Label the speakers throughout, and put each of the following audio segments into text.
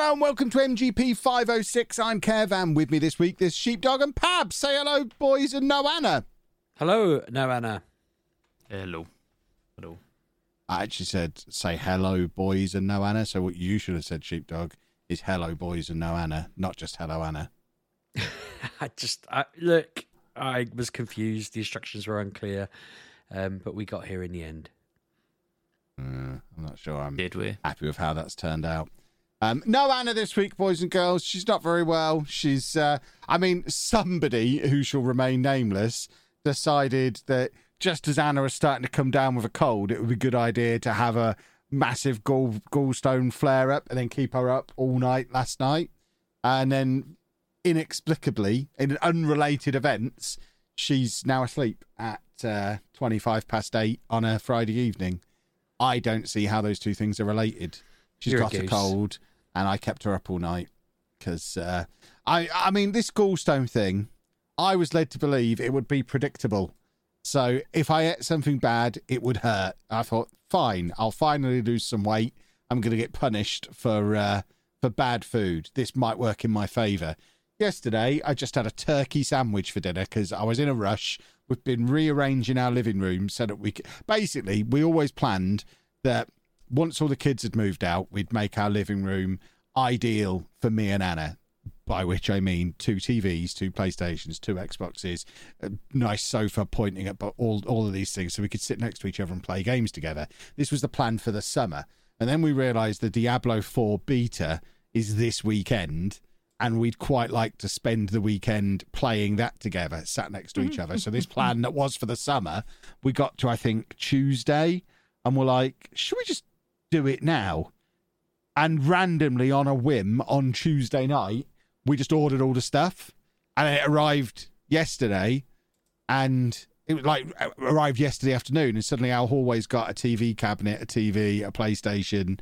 Speaker 1: Hello and welcome to MGP 506. I'm Kev, and with me this week there's Sheepdog and Pab. Say hello, boys, and no Anna.
Speaker 2: Hello, no Anna.
Speaker 3: Hello. Hello.
Speaker 1: I actually said say hello, boys, and no Anna. So what you should have said, Sheepdog, is hello, boys, and no Anna, not just hello, Anna.
Speaker 2: Look, I was confused. The instructions were unclear, but we got here in the end.
Speaker 1: I'm not sure I'm
Speaker 3: Did we?
Speaker 1: happy with how that's turned out. No Anna this week, boys and girls. She's not very well. She's, somebody who shall remain nameless decided that just as Anna was starting to come down with a cold, it would be a good idea to have a massive gallstone flare up and then keep her up all night last night. And then inexplicably, in unrelated events, she's now asleep at 8:25 on a Friday evening. I don't see how those two things are related. She's got a cold, and I kept her up all night because, I mean, this gallstone thing, I was led to believe it would be predictable. So if I ate something bad, it would hurt. I thought, fine, I'll finally lose some weight. I'm going to get punished for bad food. This might work in my favour. Yesterday, I just had a turkey sandwich for dinner because I was in a rush. We've been rearranging our living room so that we could... Basically, we always planned that once all the kids had moved out, we'd make our living room ideal for me and Anna, by which I mean 2 TVs, 2 PlayStations, 2 Xboxes, a nice sofa pointing at all of these things so we could sit next to each other and play games together. This was the plan for the summer. And then we realised the Diablo 4 beta is this weekend, and we'd quite like to spend the weekend playing that together, sat next to each other. So this plan that was for the summer, we got to, I think, Tuesday, and we're like, should we just do it now? And randomly, on a whim, on Tuesday night, we just ordered all the stuff, and it arrived yesterday, and it was like arrived yesterday afternoon, and suddenly our hallway's got a TV cabinet, a TV, a PlayStation,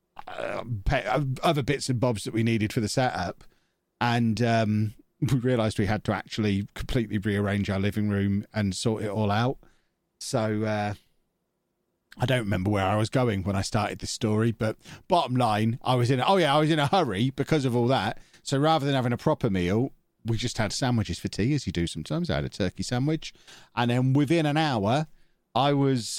Speaker 1: other bits and bobs that we needed for the setup. And we realised we had to actually completely rearrange our living room and sort it all out. So I don't remember where I was going when I started this story, but bottom line, I was in a hurry because of all that. So rather than having a proper meal, we just had sandwiches for tea, as you do sometimes. I had a turkey sandwich, and then within an hour, I was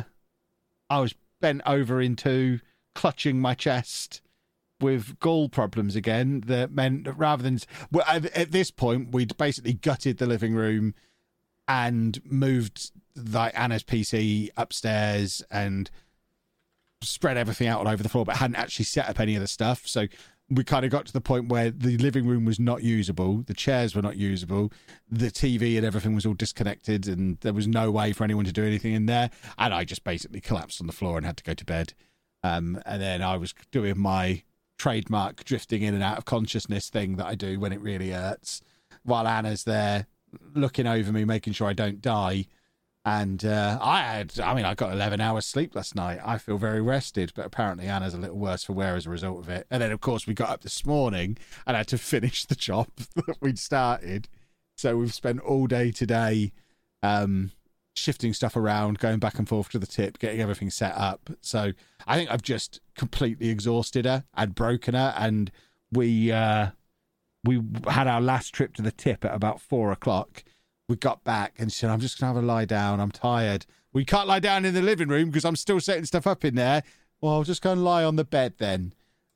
Speaker 1: bent over into clutching my chest with gall problems again. That meant that rather than... Well, at this point, we'd basically gutted the living room and moved like Anna's PC upstairs and spread everything out all over the floor, but hadn't actually set up any of the stuff. So we kind of got to the point where the living room was not usable, the chairs were not usable, the TV and everything was all disconnected, and there was no way for anyone to do anything in there. And I just basically collapsed on the floor and had to go to bed. And then I was doing my trademark drifting in and out of consciousness thing that I do when it really hurts, while Anna's there looking over me, making sure I don't die. And I got 11 hours sleep last night. I feel very rested, but apparently Anna's a little worse for wear as a result of it. And then, of course, we got up this morning and had to finish the job that we'd started. So we've spent all day today shifting stuff around, going back and forth to the tip, getting everything set up. So I think I've just completely exhausted her and broken her. And we had our last trip to the tip at about 4:00. We got back and she said, I'm just going to have a lie down. I'm tired. We can't lie down in the living room because I'm still setting stuff up in there. Well, I'll just go and lie on the bed then.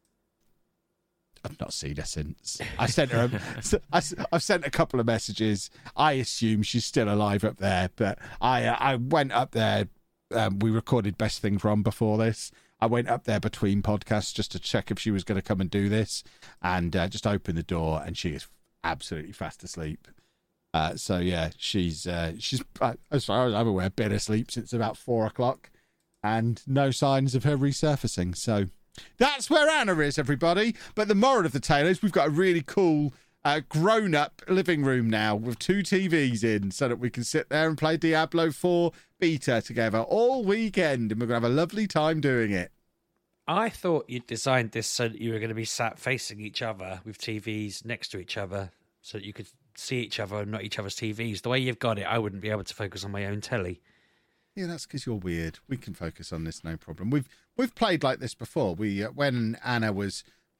Speaker 1: I've not seen her since. I sent her. I've sent a couple of messages. I assume she's still alive up there, but I went up there. We recorded Best Thing From before this. I went up there between podcasts just to check if she was going to come and do this, and just opened the door, and she is absolutely fast asleep. So yeah, she's as far as I'm aware, been asleep since about 4:00, and no signs of her resurfacing. So that's where Anna is, everybody. But the moral of the tale is we've got a really cool grown-up living room now with 2 TVs in, so that we can sit there and play Diablo 4 beta together all weekend, and we're gonna have a lovely time doing it.
Speaker 2: I thought you'd designed this so that you were going to be sat facing each other with TVs next to each other, so that you could see each other and not each other's TVs. The way you've got it, I wouldn't be able to focus on my own telly.
Speaker 1: Yeah, that's because you're weird. We can focus on this, no problem. We've played like this before. When Anna was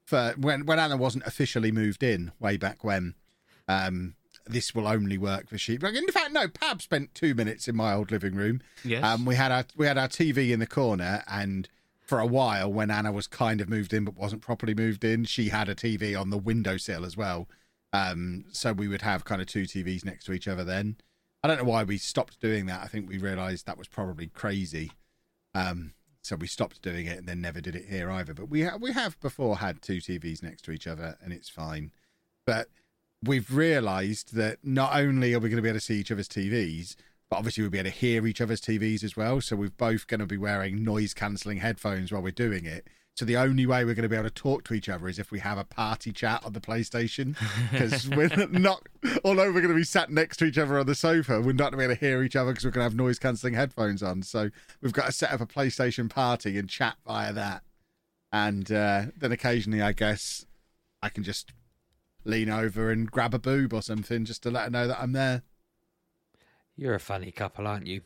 Speaker 1: for when Anna wasn't officially moved in way back when. This will only work for sheep. In fact, no. Pab spent 2 minutes in my old living room.
Speaker 3: Yes.
Speaker 1: We had our TV in the corner, and for a while, when Anna was kind of moved in but wasn't properly moved in, she had a TV on the windowsill as well. So we would have kind of 2 TVs next to each other then. I don't know why we stopped doing that. I think we realised that was probably crazy. So we stopped doing it and then never did it here either. But we have before had 2 TVs next to each other, and it's fine. But we've realised that not only are we going to be able to see each other's TVs, but obviously we'll be able to hear each other's TVs as well. So we're both going to be wearing noise-cancelling headphones while we're doing it. So the only way we're going to be able to talk to each other is if we have a party chat on the PlayStation. Because we're not, although we're going to be sat next to each other on the sofa, we're not going to be able to hear each other because we're going to have noise-cancelling headphones on. So we've got to set up a PlayStation party and chat via that. And then occasionally, I guess, I can just lean over and grab a boob or something just to let her know that I'm there.
Speaker 2: You're a funny couple, aren't you?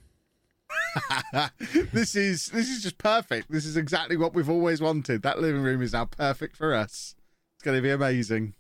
Speaker 1: This is just perfect. This is exactly what we've always wanted. That living room is now perfect for us. It's going to be amazing.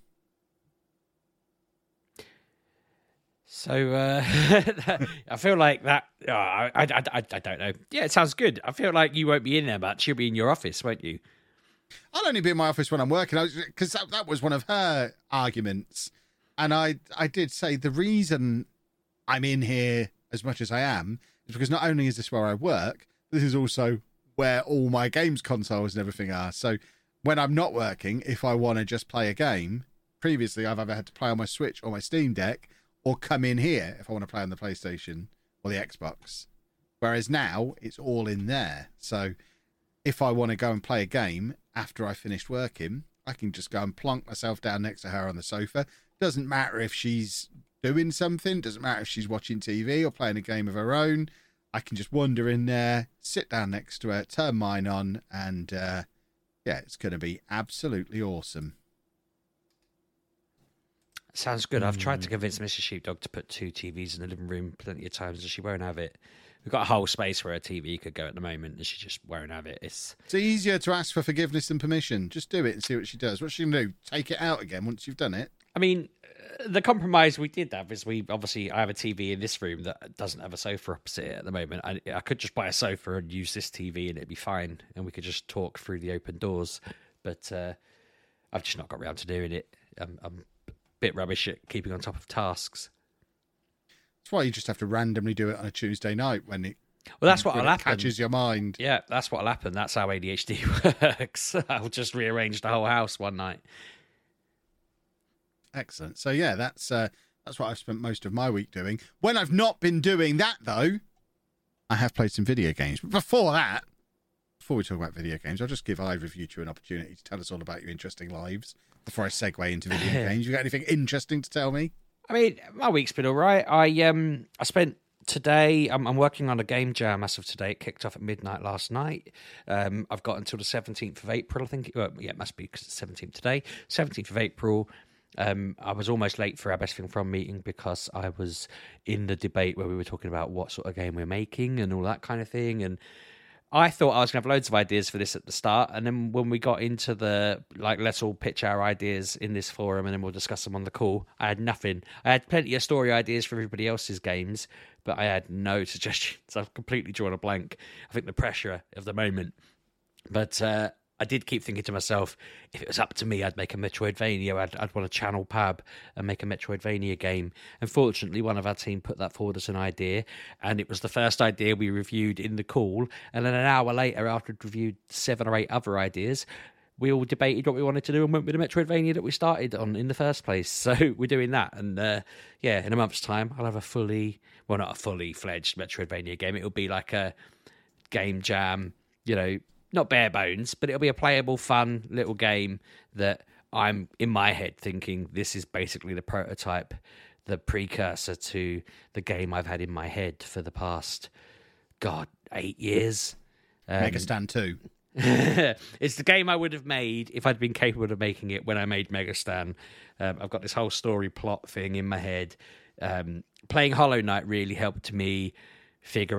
Speaker 2: So I feel like that. I don't know. Yeah, it sounds good. I feel like you won't be in there much. You'll be in your office, won't you?
Speaker 1: I'll only be in my office when I'm working, because that was one of her arguments. And I did say the reason I'm in here as much as I am is because not only is this where I work, this is also where all my games consoles and everything are. So when I'm not working, if I want to just play a game, previously I've either had to play on my Switch or my Steam Deck, or come in here if I want to play on the PlayStation or the Xbox. Whereas now it's all in there. So if I want to go and play a game after I finished working, I can just go and plonk myself down next to her on the sofa. Doesn't matter if she's doing something, doesn't matter if she's watching TV or playing a game of her own. I can just wander in there, sit down next to her, turn mine on, and it's going to be absolutely awesome.
Speaker 2: Sounds good. I've tried to convince Mrs. Sheepdog to put 2 TVs in the living room plenty of times, and she won't have it. We've got a whole space where a TV could go at the moment, and she just won't have it. It's
Speaker 1: easier to ask for forgiveness than permission. Just do it and see what she does. What's she going to do? Take it out again once you've done it?
Speaker 2: I mean, the compromise we did have is I have a TV in this room that doesn't have a sofa opposite it at the moment. I could just buy a sofa and use this TV and it'd be fine, and we could just talk through the open doors. But I've just not got around to doing it. I'm a bit rubbish at keeping on top of tasks.
Speaker 1: That's why you just have to randomly do it on a Tuesday night when it.
Speaker 2: Well, that's what will happen.
Speaker 1: Catches your mind.
Speaker 2: Yeah, that's what'll happen. That's how ADHD works. I'll just rearrange the whole house one night.
Speaker 1: Excellent. So yeah, that's what I've spent most of my week doing. When I've not been doing that, though, I have played some video games. But before we talk about video games, I'll just give either of you two an opportunity to tell us all about your interesting lives before I segue into video games. You got anything interesting to tell me?
Speaker 2: I mean, my week's been all right. I spent today. I'm working on a game jam as of today. It kicked off at midnight last night. I've got until the 17th of April, I think. It must be because it's 17th today. 17th of April. I was almost late for our Best Thing From meeting because I was in the debate where we were talking about what sort of game we're making and all that kind of thing. And I thought I was going to have loads of ideas for this at the start. And then when we got into the, let's all pitch our ideas in this forum and then we'll discuss them on the call, I had nothing. I had plenty of story ideas for everybody else's games, but I had no suggestions. I've completely drawn a blank. I think the pressure of the moment. But I did keep thinking to myself, if it was up to me, I'd make a Metroidvania. I'd want to channel Pab and make a Metroidvania game. Unfortunately, one of our team put that forward as an idea, and it was the first idea we reviewed in the call. And then an hour later, after we'd reviewed 7 or 8 other ideas, we all debated what we wanted to do and went with the Metroidvania that we started on in the first place. So we're doing that. And in a month's time, I'll have not a fully fledged Metroidvania game. It'll be like a game jam, not bare bones, but it'll be a playable, fun little game that I'm in my head thinking this is basically the prototype, the precursor to the game I've had in my head for the past, 8 years.
Speaker 1: Megastan 2.
Speaker 2: It's the game I would have made if I'd been capable of making it when I made Megastan. I've got this whole story plot thing in my head. Playing Hollow Knight really helped me figure out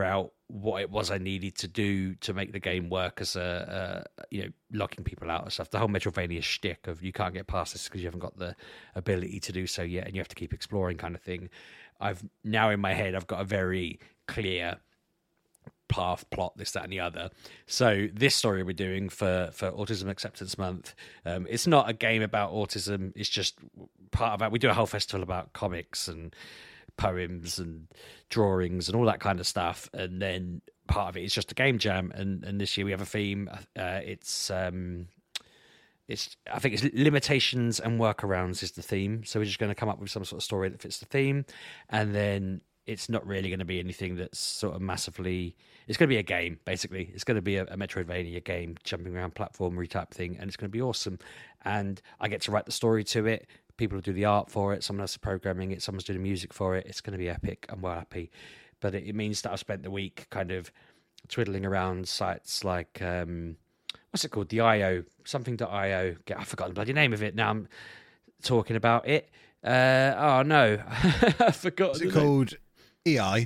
Speaker 2: what it was I needed to do to make the game work as locking people out and stuff. The whole Metroidvania shtick of you can't get past this because you haven't got the ability to do so yet, and you have to keep exploring kind of thing. I've now in my head, I've got a very clear path, plot, this, that, and the other. So this story we're doing for Autism Acceptance Month, it's not a game about autism. It's just part of it. We do a whole festival about comics and poems and drawings and all that kind of stuff, and then part of it is just a game jam. And this year we have a theme. It's I think it's limitations and workarounds is the theme. So we're just going to come up with some sort of story that fits the theme, and then it's not really going to be anything that's sort of massively. It's going to be a game, basically. It's going to be a Metroidvania game, jumping around platformery type thing, and it's going to be awesome. And I get to write the story to it. People will do the art for it. Someone else is programming it. Someone's doing the music for it. It's going to be epic. I'm well happy. But it means that I've spent the week kind of twiddling around sites like, what's it called? The IO, something.io. I've forgotten the bloody name of it. Now I'm talking about it. Oh, no. I forgot.
Speaker 1: Is it called EI?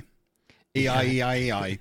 Speaker 1: EI.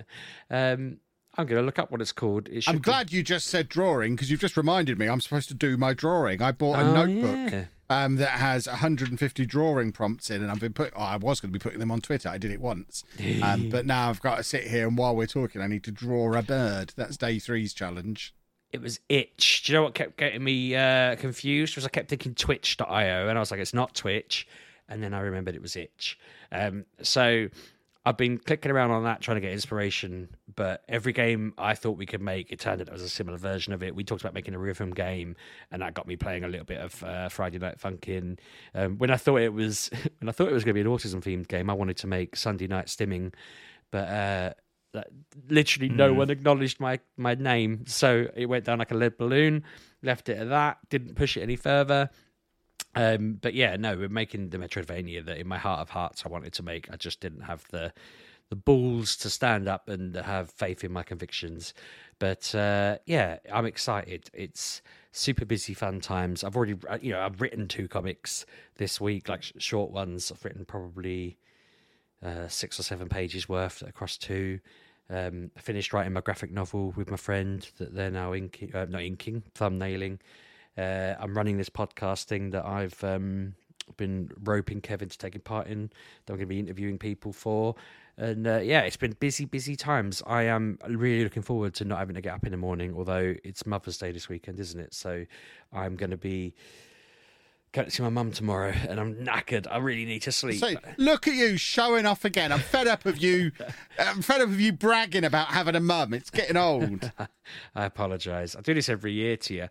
Speaker 2: I'm going to look up what it's called.
Speaker 1: I'm glad you just said drawing, because you've just reminded me I'm supposed to do my drawing. I bought a notebook that has 150 drawing prompts in, and I was going to be putting them on Twitter. I did it once. But now I've got to sit here, and while we're talking, I need to draw a bird. That's day 3's challenge.
Speaker 2: It was Itch. Do you know what kept getting me confused? Was I kept thinking Twitch.io, and I was like, it's not Twitch. And then I remembered it was Itch. So I've been clicking around on that, trying to get inspiration, but every game I thought we could make, it turned out it was a similar version of it. We talked about making a rhythm game, and that got me playing a little bit of Friday Night Funkin'. When I thought it was going to be an autism themed game, I wanted to make Sunday Night Stimming, but literally no one acknowledged my name, so it went down like a lead balloon. Left it at that, didn't push it any further. But yeah, no, we're making the Metroidvania that in my heart of hearts I wanted to make. I just didn't have the balls to stand up and have faith in my convictions. But yeah, I'm excited. It's super busy, fun times. I've already, I've written 2 comics this week, like short ones. I've written probably 6 or 7 pages worth across 2. I finished writing my graphic novel with my friend that they're now thumbnailing. I'm running this podcast thing that I've been roping Kevin to taking part in, that I'm going to be interviewing people for. And yeah, it's been busy times. I am really looking forward to not having to get up in the morning, although it's Mother's Day this weekend, isn't it? So I'm going to be going to see my mum tomorrow, and I'm knackered. I really need to sleep.
Speaker 1: So, look at you showing off again. I'm fed up of you. I'm fed up of you bragging about having a mum. It's getting old.
Speaker 2: I apologise. I do this every year to you.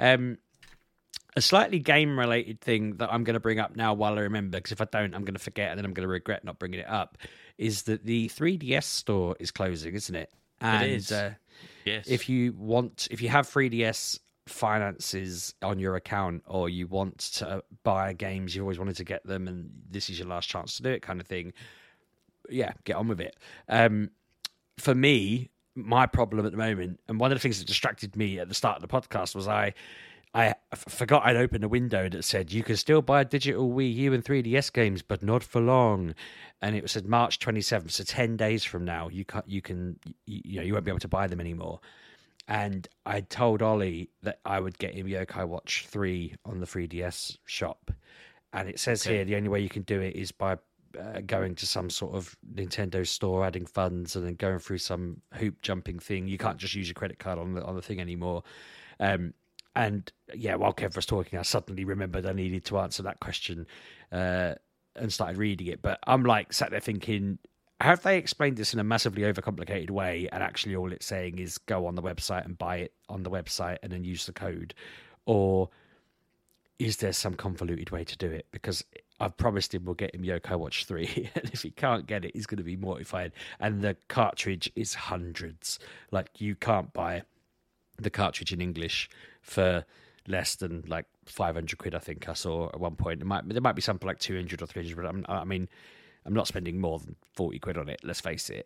Speaker 2: A slightly game-related thing that I'm going to bring up now while I remember, because if I don't, I'm going to forget, and then I'm going to regret not bringing it up, is that the 3DS store is closing, isn't it? And,
Speaker 3: it is. Yes.
Speaker 2: If you have 3DS finances on your account, or you want to buy games, you've always wanted to get them, and this is your last chance to do it kind of thing, yeah, get on with it. For me, my problem at the moment, and one of the things that distracted me at the start of the podcast, was I forgot I'd opened a window that said you can still buy digital Wii U and 3DS games, but not for long. And it said March 27th, so 10 days from now, you won't be able to buy them anymore. And I told Ollie that I would get him Yokai Watch 3 on the 3DS shop. And it says here the only way you can do it is by going to some sort of Nintendo store, adding funds, and then going through some hoop jumping thing. You can't just use your credit card on the thing anymore. And yeah, while Kev was talking, I suddenly remembered I needed to answer that question and started reading it. But I'm like sat there thinking, have they explained this in a massively overcomplicated way, and actually all it's saying is go on the website and buy it on the website and then use the code? Or is there some convoluted way to do it? Because I've promised him we'll get him Yokai Watch 3, and if he can't get it, he's going to be mortified. And the cartridge is hundreds. Like, you can't buy the cartridge in English for less than like 500 quid, I think I saw at one point. There might be something like 200 or 300, but I'm not spending more than 40 quid on it, let's face it.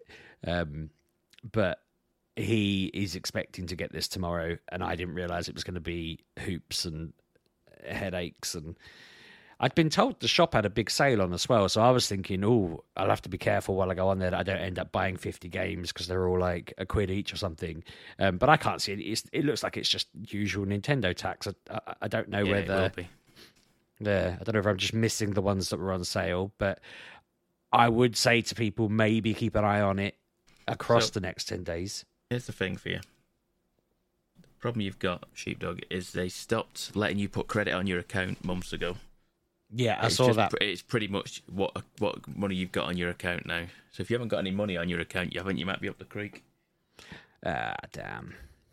Speaker 2: But he is expecting to get this tomorrow, and I didn't realise it was going to be hoops and headaches, and I'd been told the shop had a big sale on as well, so I was thinking, oh, I'll have to be careful while I go on there that I don't end up buying 50 games because they're all like £1 each or something. But I can't see it. It looks like it's just usual Nintendo tax. I don't know whether...
Speaker 3: It will be.
Speaker 2: Yeah, I don't know if I'm just missing the ones that were on sale, but I would say to people, maybe keep an eye on it across the next 10 days.
Speaker 3: Here's the thing for you. The problem you've got, Sheepdog, is they stopped letting you put credit on your account months ago.
Speaker 2: Yeah, I saw that.
Speaker 3: It's pretty much what money you've got on your account now. So if you haven't got any money on your account, you might be up the creek.
Speaker 2: Damn.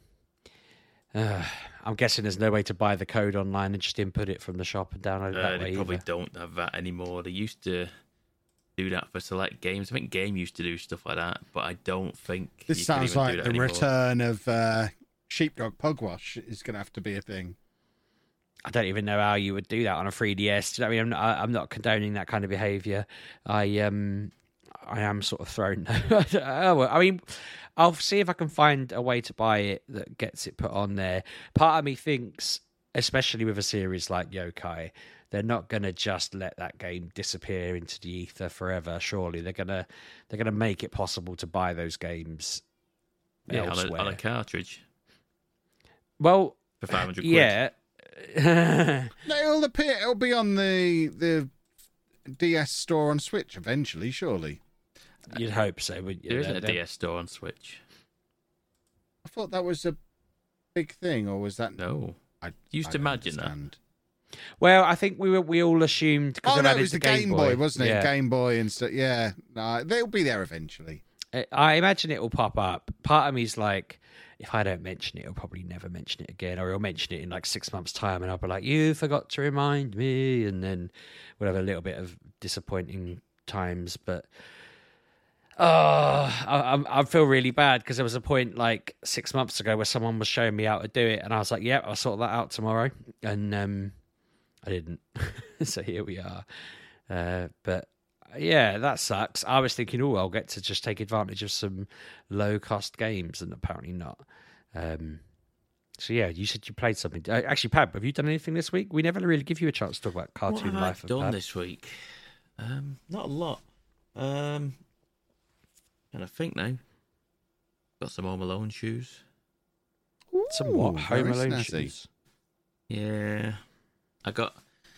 Speaker 2: I'm guessing there's no way to buy the code online and just input it from the shop and download it that way.
Speaker 3: They probably don't have that anymore. They used to do that for select games. I think Game used to do stuff like that, but I don't think
Speaker 1: this sounds like the return of Sheepdog Pugwash is going to have to be a thing.
Speaker 2: I don't even know how you would do that on a 3DS. Do you know what I mean? I'm not condoning that kind of behaviour. I am sort of thrown. I mean, I'll see if I can find a way to buy it that gets it put on there. Part of me thinks, especially with a series like Yokai, they're not going to just let that game disappear into the ether forever. Surely they're gonna make it possible to buy those games elsewhere
Speaker 3: on a cartridge.
Speaker 2: Well,
Speaker 3: for 500 quid.
Speaker 2: Yeah.
Speaker 1: No, it'll be on the DS store on Switch eventually, surely.
Speaker 2: You'd hope so, wouldn't you?
Speaker 3: There isn't a DS store on Switch.
Speaker 1: I thought that was a big thing, or was that...
Speaker 3: No. I used to imagine that.
Speaker 2: Well, I think we all assumed...
Speaker 1: Oh, no, it was the Game Boy, wasn't it? Yeah. Game Boy and stuff. Yeah. No, they'll be there eventually.
Speaker 2: I imagine it will pop up. Part of me's like, if I don't mention it, he'll probably never mention it again, or he'll mention it in like 6 months' time, and I'll be like, you forgot to remind me, and then we'll have a little bit of disappointing times, but... I feel really bad because there was a point like 6 months ago where someone was showing me how to do it, and I was like, "Yep, I'll sort that out tomorrow," and I didn't. So here we are. But yeah, that sucks. I was thinking, oh, I'll get to just take advantage of some low-cost games, and apparently not. So yeah, you said you played something. Actually, Pab, have you done anything this week? We never really give you a chance to talk about Cartoon Life.
Speaker 3: What have I done this week? Not a lot. And I think now, got some Home Alone shoes.
Speaker 2: Ooh, some what? Home Alone shoes?
Speaker 3: Yeah. I've got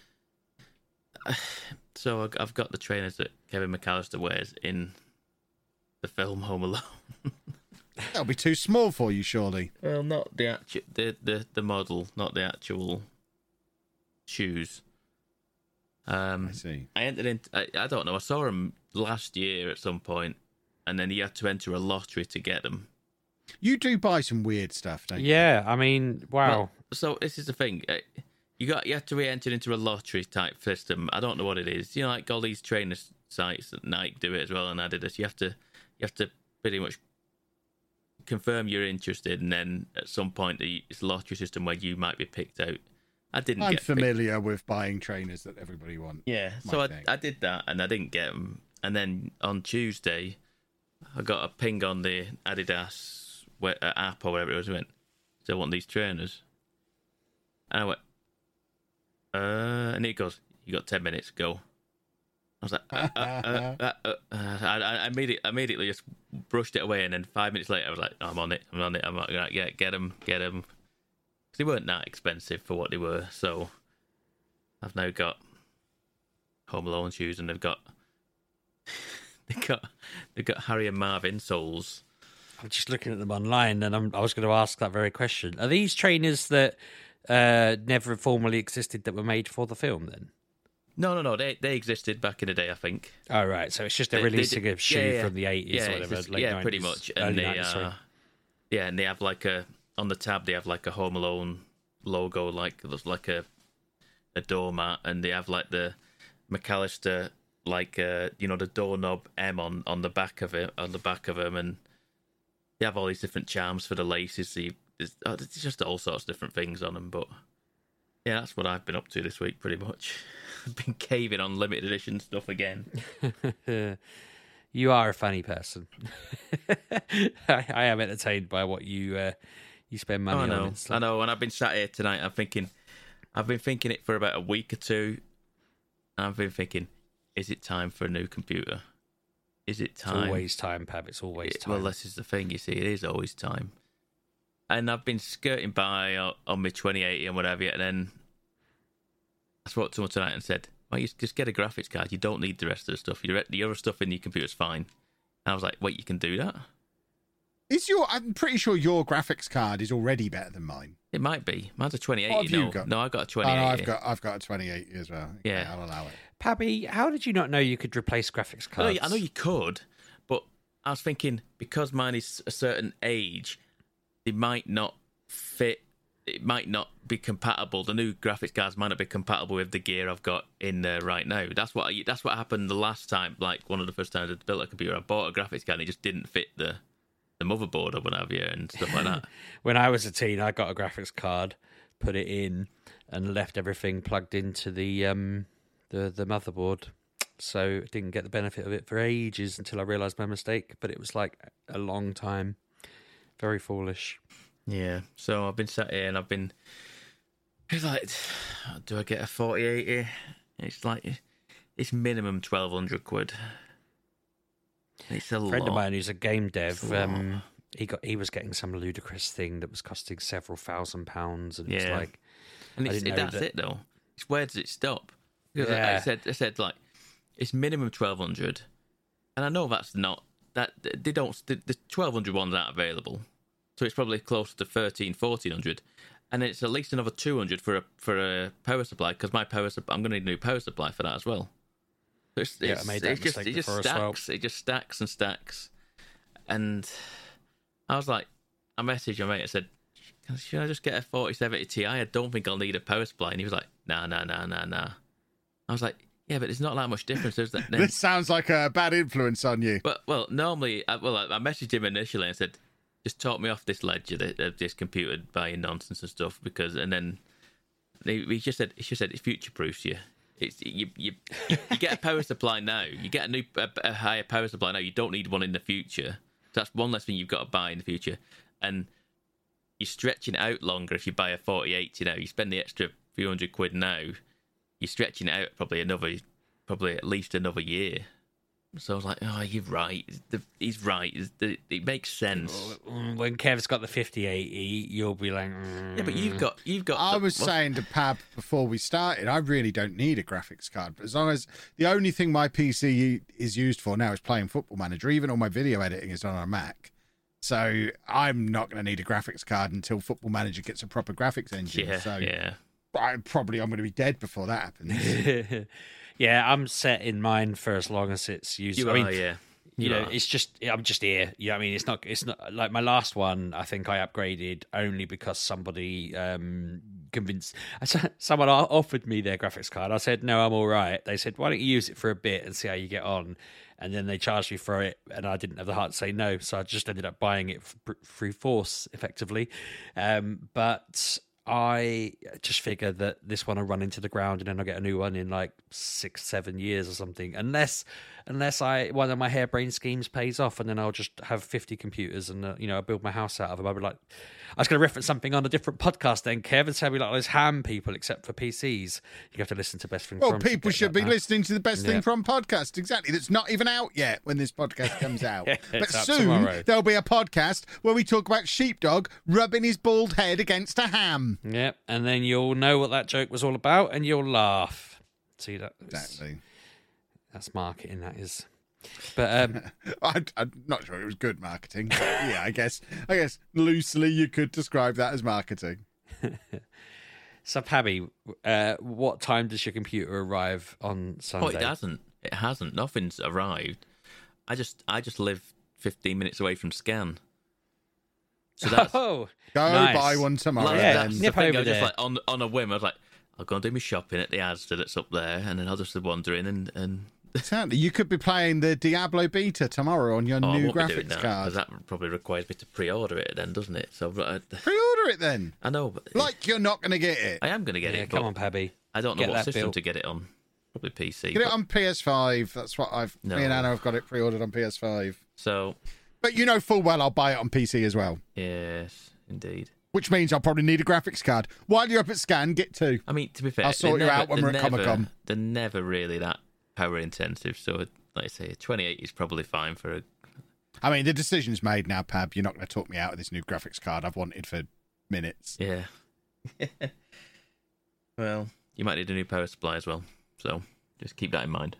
Speaker 3: the trainers that Kevin McAllister wears in the film Home Alone.
Speaker 1: That'll be too small for you, surely.
Speaker 3: Well, not the actual, the model, not the actual shoes.
Speaker 1: I see.
Speaker 3: I entered in. I don't know. I saw them last year at some point. And then you had to enter a lottery to get them.
Speaker 1: You do buy some weird stuff, don't you?
Speaker 2: Yeah, I mean, wow.
Speaker 3: Well, so this is the thing. You have to re-enter into a lottery type system. I don't know what it is. You know, like all these trainer sites that Nike do it as well, and Adidas. You have to pretty much confirm you're interested, and then at some point it's a lottery system where you might be picked out. I'm
Speaker 1: familiar with buying trainers that everybody wants.
Speaker 3: Yeah, so I did that, and I didn't get them. And then on Tuesday, I got a ping on the Adidas app or whatever it was. I went, "Do I want these trainers?" And I went, and it goes, "You got 10 minutes, go." I was like, I immediately just brushed it away, and then 5 minutes later, I was like, "I'm on it. I'm not gonna get them." Because they weren't that expensive for what they were. So I've now got Home Alone shoes, and they've got Harry and Marvin soles.
Speaker 2: I'm just looking at them online, and I was going to ask that very question. Are these trainers that never formally existed that were made for the film? Then
Speaker 3: no, they existed back in the day, I think.
Speaker 2: Oh right, so it's just a releasing of shoe from the 80s or whatever. Late 90s,
Speaker 3: pretty much. And and they have like on the tab they have like a Home Alone logo, like it looks like a doormat, and they have like the McAllister, like the doorknob M on the back of it, on the back of them, and they have all these different charms for the laces. So there's just all sorts of different things on them. But yeah, that's what I've been up to this week, pretty much. I've been caving on limited edition stuff again.
Speaker 2: You are a funny person. I am entertained by what you spend money on.
Speaker 3: I know. And I've been sat here tonight. I've been thinking it for about a week or two. And I've been thinking, is it time for a new computer? Is it time?
Speaker 2: It's always time, Pab. It's always time.
Speaker 3: Well, this is the thing, you see. It is always time. And I've been skirting by on my 2080 and whatever, and then I spoke to someone tonight and said, well, you just get a graphics card. You don't need the rest of the stuff. The other stuff in your computer's fine. And I was like, wait, you can do that?
Speaker 1: I'm pretty sure your graphics card is already better than mine.
Speaker 3: It might be. Mine's a 2080.
Speaker 1: What have you got?
Speaker 3: No, I've got a 2080.
Speaker 1: I've got a 2080 as well. Okay,
Speaker 3: Yeah.
Speaker 1: I'll allow it.
Speaker 2: Pabby, how did you not know you could replace graphics cards?
Speaker 3: I know you could, but I was thinking because mine is a certain age, they might not fit. It might not be compatible. The new graphics cards might not be compatible with the gear I've got in there right now. That's what happened the last time. Like one of the first times I built a computer, I bought a graphics card and it just didn't fit the motherboard or whatever and stuff like that.
Speaker 2: When I was a teen, I got a graphics card, put it in, and left everything plugged into the motherboard. So I didn't get the benefit of it for ages until I realised my mistake. But it was like a long time. Very foolish.
Speaker 3: Yeah. So I've been sat here and it's like, do I get a 4080? It's like, it's minimum 1,200 quid. It's a
Speaker 2: friend
Speaker 3: lot.
Speaker 2: of mine who's a game dev, he was getting some ludicrous thing that was costing several £1,000s, and it's like,
Speaker 3: and that's it though. It's where does it stop? Because I said like it's minimum 1,200, and I know that's not that they don't the 1,200 ones aren't available, so it's probably closer to 1,400, and then it's at least another 200 for a power supply because I'm going to need a new power supply for that as well. I made that mistake before as well. It just stacks and stacks. And I was like, I messaged my mate and said, should I just get a 4070 Ti? I don't think I'll need a power supply. And he was like, nah. I was like, yeah, but there's not that much difference.
Speaker 1: This sounds like a bad influence on you.
Speaker 3: But, well, normally, I messaged him initially and said, just talk me off this ledge of this computer buying nonsense and stuff. And then he just said, it future-proofs you. It's you get a power supply now. You get a higher power supply now. You don't need one in the future. So that's one less thing you've got to buy in the future. And you're stretching it out longer if you buy a 4080 now. You spend the extra few hundred quid now. You're stretching it out probably at least another year. So I was like, oh, you're right. He's right. It makes sense.
Speaker 2: When Kev's got the 5080, you'll be like,
Speaker 3: yeah, but you've got.
Speaker 1: I was saying to Pab before we started, I really don't need a graphics card. But as long as the only thing my PC is used for now is playing Football Manager, even all my video editing is done on a Mac. So I'm not going to need a graphics card until Football Manager gets a proper graphics engine.
Speaker 3: Yeah.
Speaker 1: I'm going to be dead before that happens.
Speaker 2: Yeah, I'm set in mine for as long as it's used.
Speaker 3: You are.
Speaker 2: It's just I'm just here. Yeah, I mean, it's not like my last one. I think I upgraded only because somebody convinced. Someone offered me their graphics card. I said no, I'm all right. They said, why don't you use it for a bit and see how you get on? And then they charged me for it, and I didn't have the heart to say no, so I just ended up buying it through force, effectively. But I just figured that this one will run into the ground and then I'll get a new one in like 6-7 years or something. Unless one of my harebrained schemes pays off, and then I'll just have 50 computers and I'll build my house out of them. I'll be like, I was going to reference something on a different podcast then, Kev, and tell me like those ham people except for PCs. You have to listen to Best Thing From.
Speaker 1: Well, people should be listening to the Best Thing From podcast. Exactly. That's not even out yet when this podcast comes out. But soon
Speaker 2: tomorrow.
Speaker 1: There'll be a podcast where we talk about Sheepdog rubbing his bald head against a ham.
Speaker 2: Yep, and then you'll know what that joke was all about and you'll laugh. See that?
Speaker 1: Exactly.
Speaker 2: That's marketing, that is. But
Speaker 1: I'm not sure it was good marketing. But yeah, I guess loosely you could describe that as marketing.
Speaker 3: So,
Speaker 2: Pabby, what time does your computer arrive on Sunday?
Speaker 3: Oh, it hasn't. It hasn't. Nothing's arrived. I just live 15 minutes away from Scan. So that's
Speaker 1: go
Speaker 2: nice.
Speaker 1: buy one tomorrow.
Speaker 3: That's
Speaker 2: nip
Speaker 3: the thing.
Speaker 2: over
Speaker 3: I was
Speaker 2: there.
Speaker 3: just like on a whim. I was like, I'll go and do my shopping at the Asda that's up there, and then I'll just wander in and.
Speaker 1: Exactly. You could be playing the Diablo beta tomorrow on your new graphics card.
Speaker 3: Because that probably requires me to pre-order it then, doesn't it? So
Speaker 1: pre-order it then.
Speaker 3: I know, but
Speaker 1: like you're not going to get it.
Speaker 3: I am going to get it.
Speaker 2: Come on, Pabby.
Speaker 3: I don't know what system to get it on. Probably PC.
Speaker 1: Get it on PS5. That's what me and Anna have got it pre-ordered on PS5.
Speaker 3: So,
Speaker 1: but you know full well I'll buy it on PC as well.
Speaker 3: Yes, indeed.
Speaker 1: which means I'll probably need a graphics card. While you're up at Scan, get 2.
Speaker 3: I mean, to be fair,
Speaker 1: I'll sort you out when we're at Comic-Con.
Speaker 3: They're never really that power intensive. So, like I say, 2080 is probably fine for a...
Speaker 1: I mean, the decision's made now, Pab. You're not going to talk me out of this new graphics card I've wanted for minutes.
Speaker 3: Yeah. Well, you might need a new power supply as well. So just keep that in mind.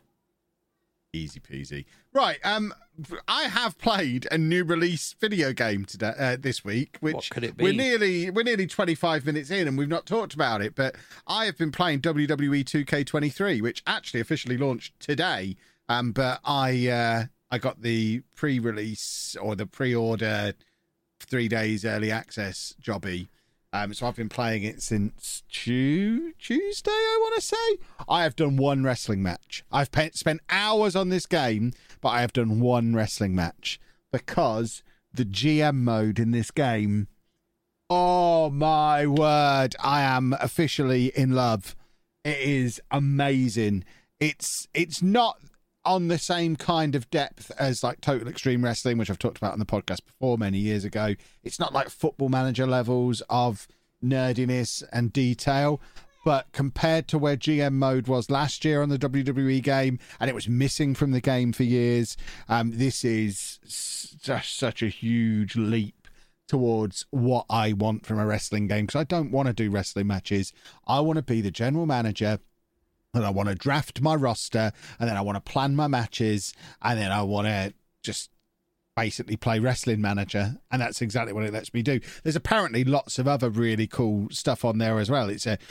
Speaker 1: Easy peasy. Right, I have played a new release video game today, this week, which
Speaker 2: what could it be?
Speaker 1: we're nearly 25 minutes in and we've not talked about it, but I have been playing WWE 2K23, which actually officially launched today. But I got the pre-release or the pre-order 3 days early access jobby. So I've been playing it since Tuesday, I want to say. I have done one wrestling match. I've spent hours on this game, but I have done one wrestling match because the GM mode in this game, oh my word, I am officially in love. It is amazing. It's not on the same kind of depth as like Total Extreme Wrestling, which I've talked about on the podcast before many years ago. It's not like Football Manager levels of nerdiness and detail, but compared to where GM mode was last year on the WWE game, and it was missing from the game for years, this is just such a huge leap towards what I want from a wrestling game, because I don't want to do wrestling matches. I want to be the general manager, and I want to draft my roster, and then I want to plan my matches, and then I want to just basically play Wrestling Manager, and that's exactly what it lets me do. There's apparently lots of other really cool stuff on there as well.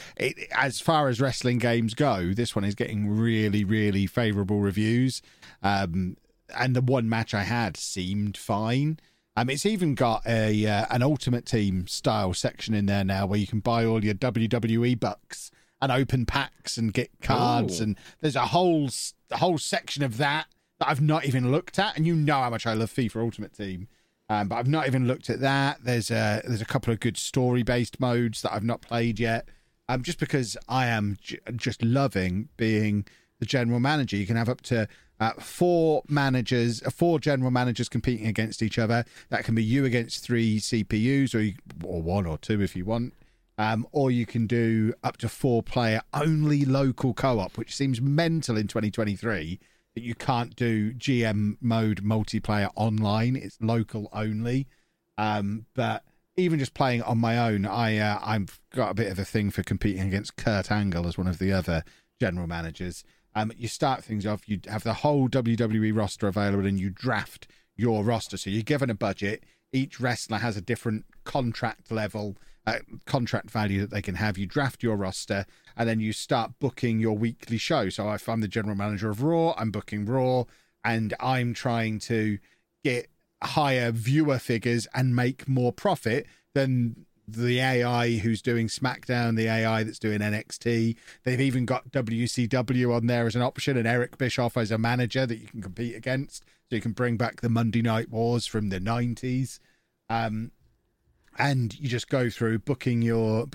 Speaker 1: As far as wrestling games go, this one is getting really, really favourable reviews, and the one match I had seemed fine. It's even got an Ultimate Team style section in there now where you can buy all your WWE bucks and open packs and get cards. And there's a whole section of that I've not even looked at. And you know how much I love FIFA Ultimate Team. But I've not even looked at that. There's a couple of good story-based modes that I've not played yet. Just because I am just loving being the general manager. You can have up to 4 general managers competing against each other. That can be you against 3 CPUs, or 1 or 2 if you want. Or you can do up to 4-player only local co-op, which seems mental in 2023 that you can't do GM mode multiplayer online. It's local only. But even just playing it on my own, I've got a bit of a thing for competing against Kurt Angle as one of the other general managers. You start things off, you have the whole WWE roster available and you draft your roster. So you're given a budget. Each wrestler has a different contract level, contract value that they can have. You draft your roster and then you start booking your weekly show. So if I'm the general manager of Raw, I'm booking Raw, and I'm trying to get higher viewer figures and make more profit than the AI who's doing SmackDown, the AI that's doing NXT. They've even got WCW on there as an option, and Eric Bischoff as a manager that you can compete against. So you can bring back the Monday Night Wars from the 90s. And you just go through booking your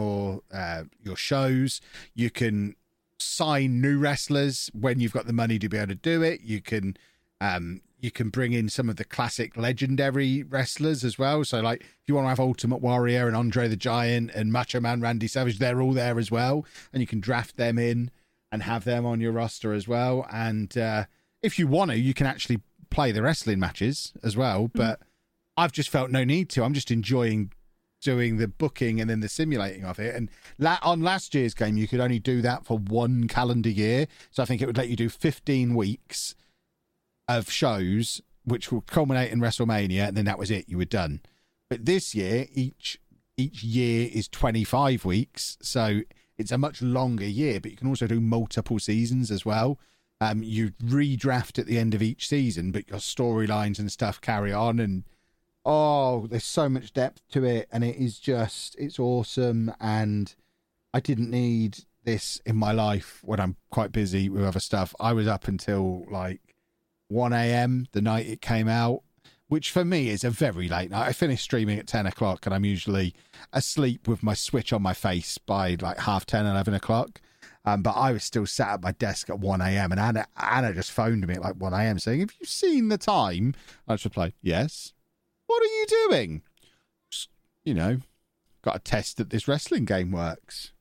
Speaker 1: shows. You can sign new wrestlers when you've got the money to be able to do it. You can bring in some of the classic legendary wrestlers as well. So like if you want to have Ultimate Warrior and Andre the Giant and Macho Man Randy Savage, they're all there as well. And you can draft them in and have them on your roster as well. And if you want to, you can actually play the wrestling matches as well. But I've just felt no need to. I'm just enjoying doing the booking and then the simulating of it. And on last year's game, you could only do that for 1 calendar year. So I think it would let you do 15 weeks of shows, which will culminate in WrestleMania, and then that was it. You were done. But this year, each year is 25 weeks, so it's a much longer year. But you can also do multiple seasons as well. You redraft at the end of each season, but your storylines and stuff carry on. And there's so much depth to it, and it's awesome. And I didn't need this in my life when I'm quite busy with other stuff. I was up until like 1 a.m. the night it came out, which for me is a very late night. I finish streaming at 10 o'clock and I'm usually asleep with my Switch on my face by like 10:30, 11 o'clock. But I was still sat at my desk at 1 a.m. and Anna just phoned me at like 1 a.m. saying, "Have you seen the time?" I just replied, "Yes." "What are you doing?" "Just, got to test that this wrestling game works.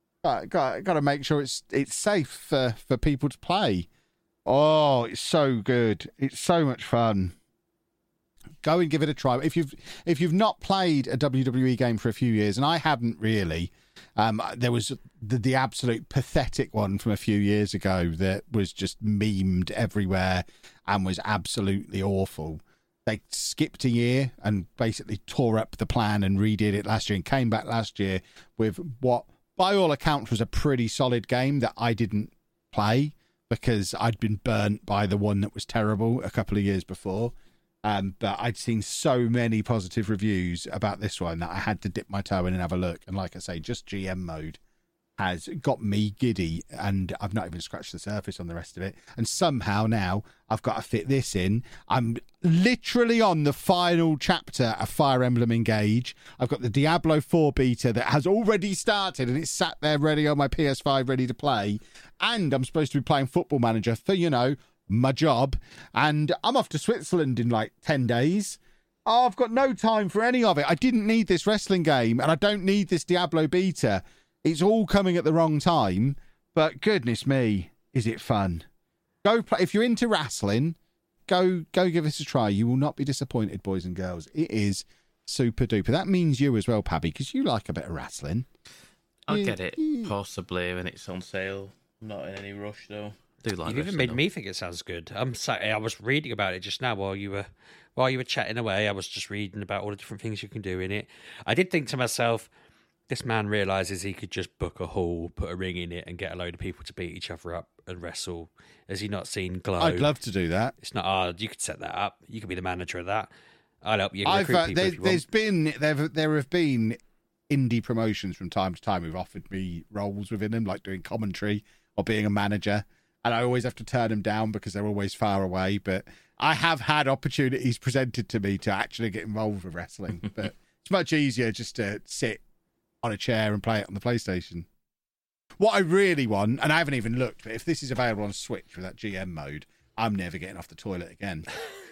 Speaker 1: Got to make sure it's safe for people to play. Oh, it's so good. It's so much fun. Go and give it a try. If you've not played a WWE game for a few years, and I hadn't really, there was the absolute pathetic one from a few years ago that was just memed everywhere and was absolutely awful. They skipped a year and basically tore up the plan and redid it last year and came back last year with what, by all accounts, was a pretty solid game that I didn't play because I'd been burnt by the one that was terrible a couple of years before. But I'd seen so many positive reviews about this one that I had to dip my toe in and have a look. And like I say, just GM mode has got me giddy, and I've not even scratched the surface on the rest of it. And somehow now I've got to fit this in. I'm literally on the final chapter of Fire Emblem Engage. I've got the Diablo 4 beta that has already started, and it's sat there ready on my PS5, ready to play. And I'm supposed to be playing Football Manager for, my job, and I'm off to Switzerland in like 10 days. Oh, I've got no time for any of it. I didn't need this wrestling game, and I don't need this Diablo beta. It's all coming at the wrong time, but goodness me, is it fun. Go play. If you're into wrestling, go give this a try. You will not be disappointed, boys and girls. It is super duper. That means you as well, Pabby, because you like a bit of wrestling.
Speaker 3: I'll get it possibly when it's on sale. I'm not in any rush though.
Speaker 2: You've even made me think it sounds good. I was reading about it just now while you were chatting away. I was just reading about all the different things you can do in it. I did think to myself, this man realizes he could just book a hall, put a ring in it, and get a load of people to beat each other up and wrestle. Has he not seen Glow?
Speaker 1: I'd love to do that.
Speaker 2: It's not hard. You could set that up. You could be the manager of that. I'll help you recruit people if you want.
Speaker 1: There have been indie promotions from time to time who've offered me roles within them, like doing commentary or being a manager. And I always have to turn them down because they're always far away. But I have had opportunities presented to me to actually get involved with wrestling. But it's much easier just to sit on a chair and play it on the PlayStation. What I really want, and I haven't even looked, but if this is available on Switch with that GM mode, I'm never getting off the toilet again.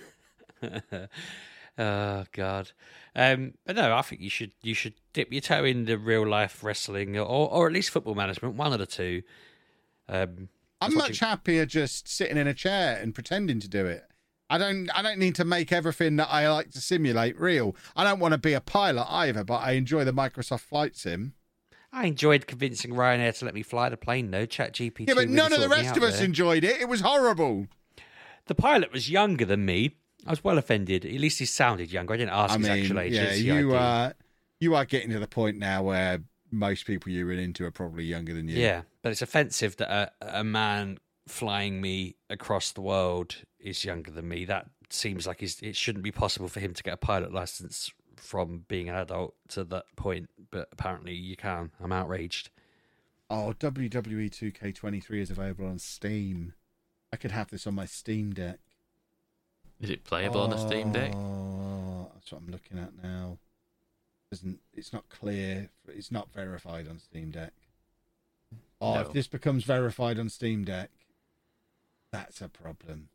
Speaker 2: Oh God! But no, I think you should dip your toe into real life wrestling or at least football management, one of the two.
Speaker 1: I'm much happier just sitting in a chair and pretending to do it. I don't need to make everything that I like to simulate real. I don't want to be a pilot either, but I enjoy the Microsoft Flight Sim.
Speaker 2: I enjoyed convincing Ryanair to let me fly the plane, though. ChatGPT.
Speaker 1: Yeah, but
Speaker 2: really
Speaker 1: none of the
Speaker 2: sorted me
Speaker 1: rest
Speaker 2: out
Speaker 1: of us
Speaker 2: there.
Speaker 1: enjoyed it. It was horrible.
Speaker 2: The pilot was younger than me. I was well offended. At least he sounded younger. I didn't ask his actual age.
Speaker 1: Yeah, you are getting to the point now where most people you run into are probably younger than you.
Speaker 2: Yeah, but it's offensive that a man flying me across the world is younger than me. That seems like it shouldn't be possible for him to get a pilot license from being an adult to that point, but apparently you can. I'm outraged.
Speaker 1: Oh, WWE 2K23 is available on Steam. I could have this on my Steam Deck.
Speaker 3: Is it playable on a Steam Deck?
Speaker 1: Oh, that's what I'm looking at now. It's not clear. It's not verified on Steam Deck. Oh,
Speaker 3: No.
Speaker 1: If this becomes verified on Steam Deck, that's a problem.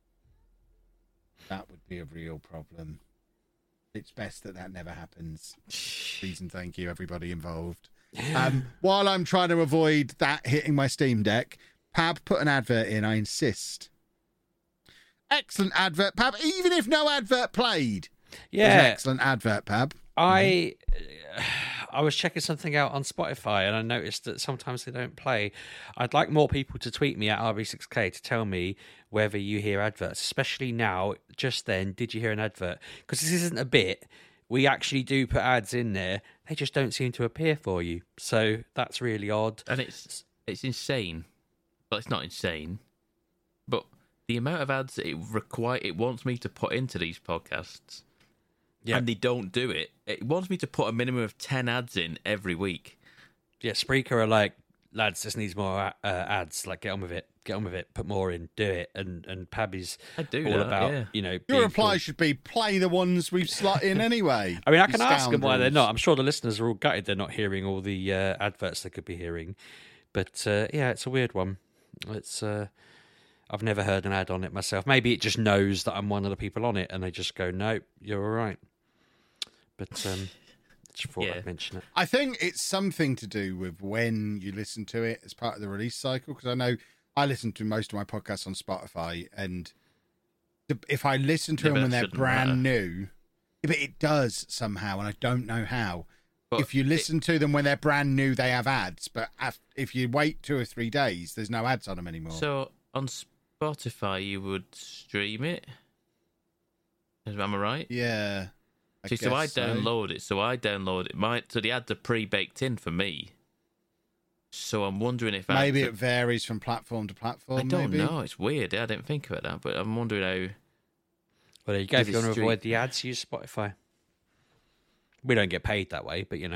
Speaker 1: That would be a real problem. It's best that never happens. Please and thank you, everybody involved. While I'm trying to avoid that hitting my Steam Deck, Pab, put an advert in, I insist. Excellent advert, Pab, even if no advert played.
Speaker 2: Yeah.
Speaker 1: It was an excellent advert, Pab.
Speaker 2: I was checking something out on Spotify and I noticed that sometimes they don't play. I'd like more people to tweet me at RB6K to tell me whether you hear adverts, especially now. Just then, did you hear an advert? Because this isn't a bit. We actually do put ads in there. They just don't seem to appear for you. So that's really odd.
Speaker 3: And it's insane. Well, it's not insane, but the amount of ads that it wants me to put into these podcasts. Yeah. And they don't do it. It wants me to put a minimum of 10 ads in every week.
Speaker 2: Yeah, Spreaker are like, lads, this needs more ads. Like, get on with it. Put more in. Do it. And Pabby's all about,
Speaker 1: Your reply should be play the ones we've slot in anyway.
Speaker 2: I mean, I can ask them why they're not. I'm sure the listeners are all gutted they're not hearing all the adverts they could be hearing. But yeah, it's a weird one. It's I've never heard an ad on it myself. Maybe it just knows that I'm one of the people on it, and they just go, "Nope, you're all right." But Just thought I'd mention it.
Speaker 1: I think it's something to do with when you listen to it as part of the release cycle, because I know I listen to most of my podcasts on Spotify, and if I listen to them when they're brand new, but it does somehow, and I don't know how. But if you listen to them when they're brand new, they have ads, but if you wait 2 or 3 days, there's no ads on them anymore.
Speaker 3: So on Spotify, you would stream it? Am I right?
Speaker 1: Yeah.
Speaker 3: So I download it. So the ads are pre-baked in for me. So I'm wondering if
Speaker 1: maybe it varies from platform to platform.
Speaker 3: I don't know. It's weird. I didn't think about that, but I'm wondering how.
Speaker 2: Well, there you go. If you want to avoid the ads, use Spotify. We don't get paid that way, but you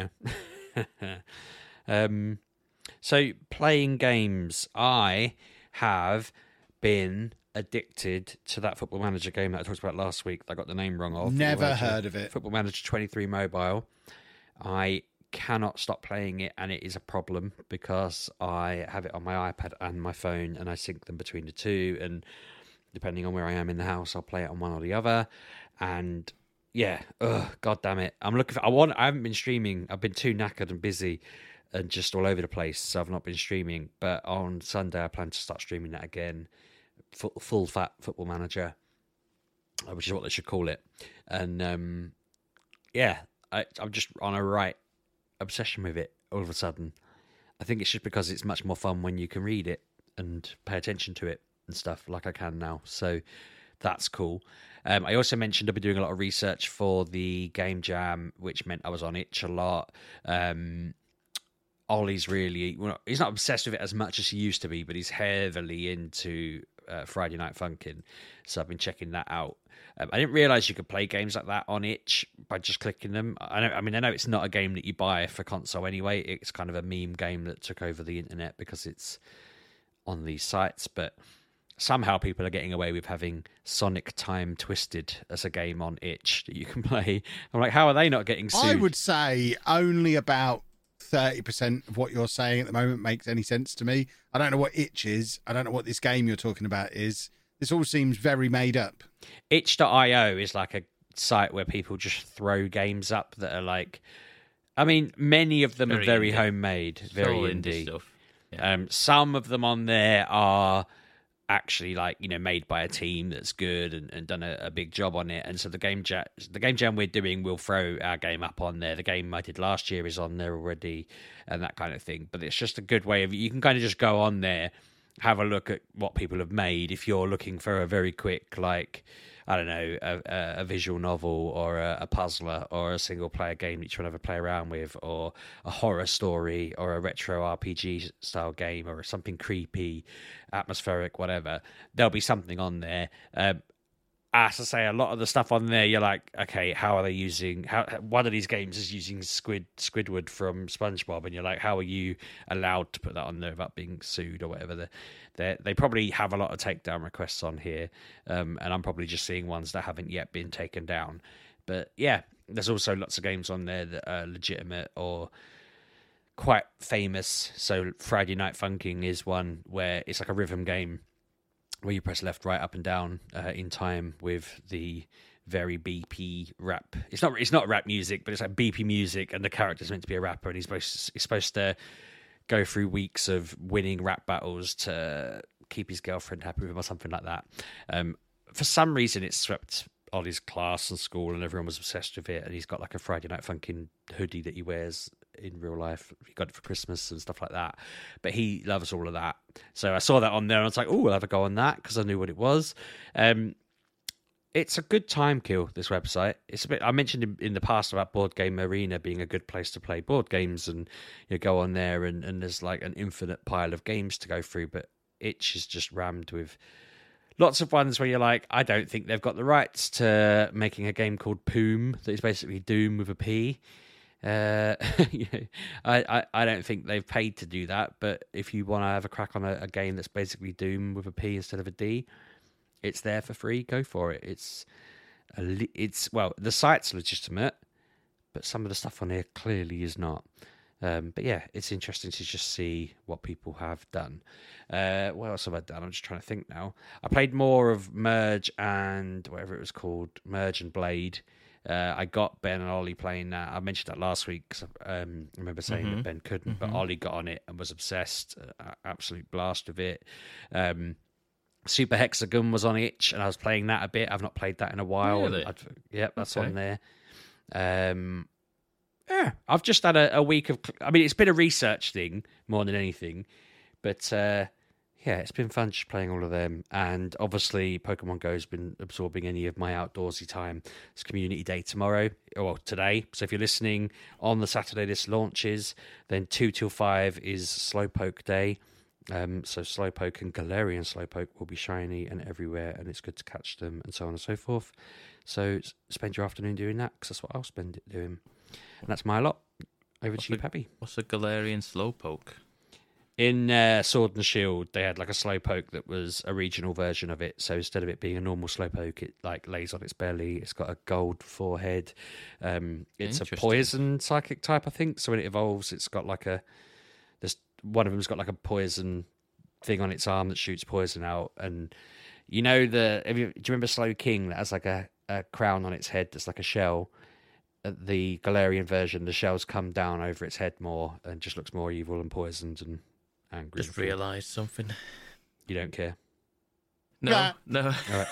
Speaker 2: know. So playing games, I have been addicted to that Football Manager game that I talked about last week. I got the name wrong of.
Speaker 1: Never heard of it.
Speaker 2: Football Manager 23 Mobile. I cannot stop playing it, and it is a problem because I have it on my iPad and my phone, and I sync them between the two, and depending on where I am in the house, I'll play it on one or the other. And yeah, god damn it, I haven't been streaming. I've been too knackered and busy and just all over the place, so I've not been streaming. But on Sunday I plan to start streaming that again. Full fat Football Manager, which is what they should call it. And I'm just on a right obsession with it all of a sudden. I think it's just because it's much more fun when you can read it and pay attention to it and stuff like I can now. So that's cool. I also mentioned I've been doing a lot of research for the Game Jam, which meant I was on itch a lot. Ollie's he's not obsessed with it as much as he used to be, but he's heavily into Friday Night Funkin', so I've been checking that out. I didn't realise you could play games like that on itch by just clicking them. I know it's not a game that you buy for console anyway. It's kind of a meme game that took over the internet because it's on these sites, but somehow people are getting away with having Sonic Time Twisted as a game on itch that you can play. I'm like, how are they not getting sued?
Speaker 1: I would say only about 30% of what you're saying at the moment makes any sense to me. I don't know what itch is. I don't know what this game you're talking about is. This all seems very made up.
Speaker 2: Itch.io is like a site where people just throw games up that are like, I mean, many of them are very homemade, very indie
Speaker 3: stuff. Yeah.
Speaker 2: Some of them on there are actually made by a team that's good and done a big job on it. And so the game jam we're doing will throw our game up on there. The game I did last year is on there already and that kind of thing. But it's just a good way of, you can kind of just go on there, have a look at what people have made. If you're looking for a very quick, a visual novel or a puzzler or a single player game that you want to have a play around with, or a horror story or a retro RPG style game or something creepy, atmospheric, whatever, there'll be something on there. As I say, a lot of the stuff on there, you're like, okay, how are they using? One of these games is using Squidward from SpongeBob, and you're like, how are you allowed to put that on there without being sued or whatever? They probably have a lot of takedown requests on here, and I'm probably just seeing ones that haven't yet been taken down. But yeah, there's also lots of games on there that are legitimate or quite famous. So Friday Night Funkin' is one where it's like a rhythm game where you press left, right, up, and down in time with the very BP rap. It's not rap music, but it's like BP music, and the character's meant to be a rapper, and he's supposed to go through weeks of winning rap battles to keep his girlfriend happy with him or something like that. For some reason, it swept Ollie's class and school, and everyone was obsessed with it. And he's got like a Friday Night Funkin' hoodie that he wears in real life. He got it for Christmas and stuff like that. But he loves all of that. So I saw that on there, and I was like, oh, I'll have a go on that because I knew what it was. It's a good time kill, this website. It's a bit. I mentioned in the past about Board Game Arena being a good place to play board games, and you go on there and there's like an infinite pile of games to go through. But Itch is just rammed with lots of ones where you're like, I don't think they've got the rights to making a game called Poom that is basically Doom with a P. I don't think they've paid to do that. But if you want to have a crack on a game that's basically Doom with a P instead of a D, it's there for free. Go for it. It's the site's legitimate, but some of the stuff on here clearly is not. But yeah, it's interesting to just see what people have done. What else have I done? I'm just trying to think now. I played more of Merge and whatever it was called, Merge and Blade. I got Ben and Ollie playing that. I mentioned that last week 'cause, I remember saying that Ben couldn't, but Ollie got on it and was obsessed. Absolute blast of it. Super Hexagon was on itch, and I was playing that a bit. I've not played that in a while.
Speaker 3: Really?
Speaker 2: Yep, that's on there. Yeah, I've just had a week of. I mean, it's been a research thing more than anything, but yeah, it's been fun just playing all of them. And obviously, Pokemon Go's been absorbing any of my outdoorsy time. It's Community Day tomorrow, or today. So if you're listening on the Saturday this launches, then 2 till 5 is Slowpoke Day. So Slowpoke and Galarian Slowpoke will be shiny and everywhere, and it's good to catch them, and so on and so forth. So spend your afternoon doing that, because that's what I'll spend it doing. And that's my lot. Over to you, Pappy.
Speaker 3: What's a Galarian Slowpoke?
Speaker 2: In Sword and Shield, they had like a Slowpoke that was a regional version of it. So instead of it being a normal Slowpoke, it like lays on its belly. It's got a gold forehead. It's a poison psychic type, I think. So when it evolves, it's got like one of them's got like a poison thing on its arm that shoots poison out. And you know do you remember Slow King that has like a crown on its head that's like a shell? The Galarian version, the shells come down over its head more and just looks more evil and poisoned and angry.
Speaker 3: Just realised something.
Speaker 2: You don't care?
Speaker 3: No.
Speaker 2: All right.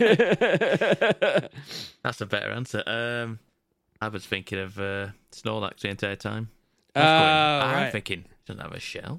Speaker 3: That's a better answer. I was thinking of Snorlax the entire time. I'm thinking, doesn't have a shell.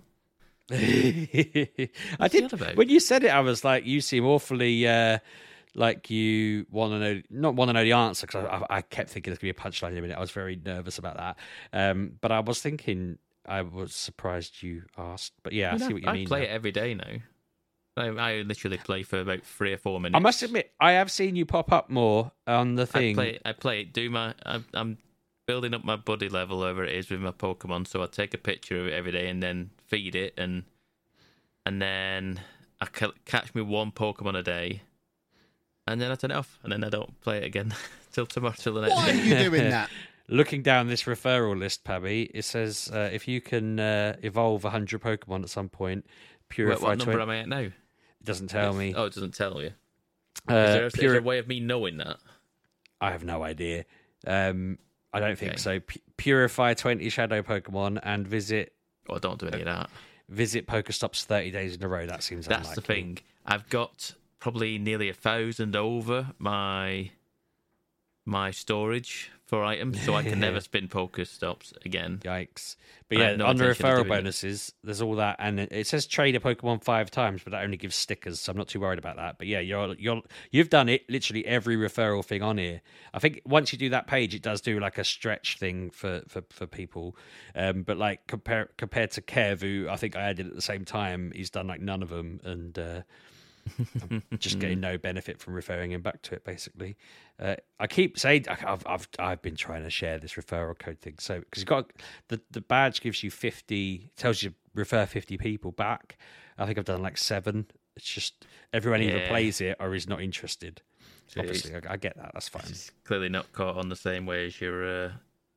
Speaker 2: I did. When you said it, I was like, you seem awfully like you want to know, not want to know the answer, because I kept thinking there's going to be a punchline in a minute. I was very nervous about that. But I was thinking, I was surprised you asked. But yeah, I see what you mean.
Speaker 3: I play it every day now. I literally play for about 3 or 4 minutes.
Speaker 2: I must admit, I have seen you pop up more on the thing.
Speaker 3: I play it. I'm building up my buddy level, whatever it is, with my Pokemon. So I take a picture of it every day and then feed it, and then I catch me 1 Pokemon a day. And then I turn it off, and then I don't play it again till tomorrow, till the next day.
Speaker 1: Why are you doing that?
Speaker 2: Looking down this referral list, Pabby, it says if you can evolve 100 Pokemon at some point, purify.
Speaker 3: What number am I at now? It
Speaker 2: doesn't tell me.
Speaker 3: Oh, it doesn't tell you. Is there a way of me knowing that?
Speaker 2: I have no idea. I don't think so. Purify 20 Shadow Pokemon and visit.
Speaker 3: Oh, don't do any of that.
Speaker 2: Visit Pokestops 30 days in a row. That seems unlikely.
Speaker 3: That's the thing. I've got probably nearly 1,000 over my storage for items, so I can never spin Pokestops again.
Speaker 2: Yikes. But yeah, under referral bonuses, there's all that, and it says trade a Pokemon 5 times, but that only gives stickers, so I'm not too worried about that. But yeah, you've done it, literally every referral thing on here. I think once you do that page, it does do like a stretch thing for people. But like compared to Kev, who I think I added at the same time, he's done like none of them, and I'm just getting no benefit from referring him back to it. Basically, I keep saying I've been trying to share this referral code thing. So because you've got the badge gives you 50, tells you refer 50 people back. I think I've done like 7. It's just everyone either plays it or is not interested. So obviously, I get that. That's fine.
Speaker 3: It's clearly not caught on the same way as your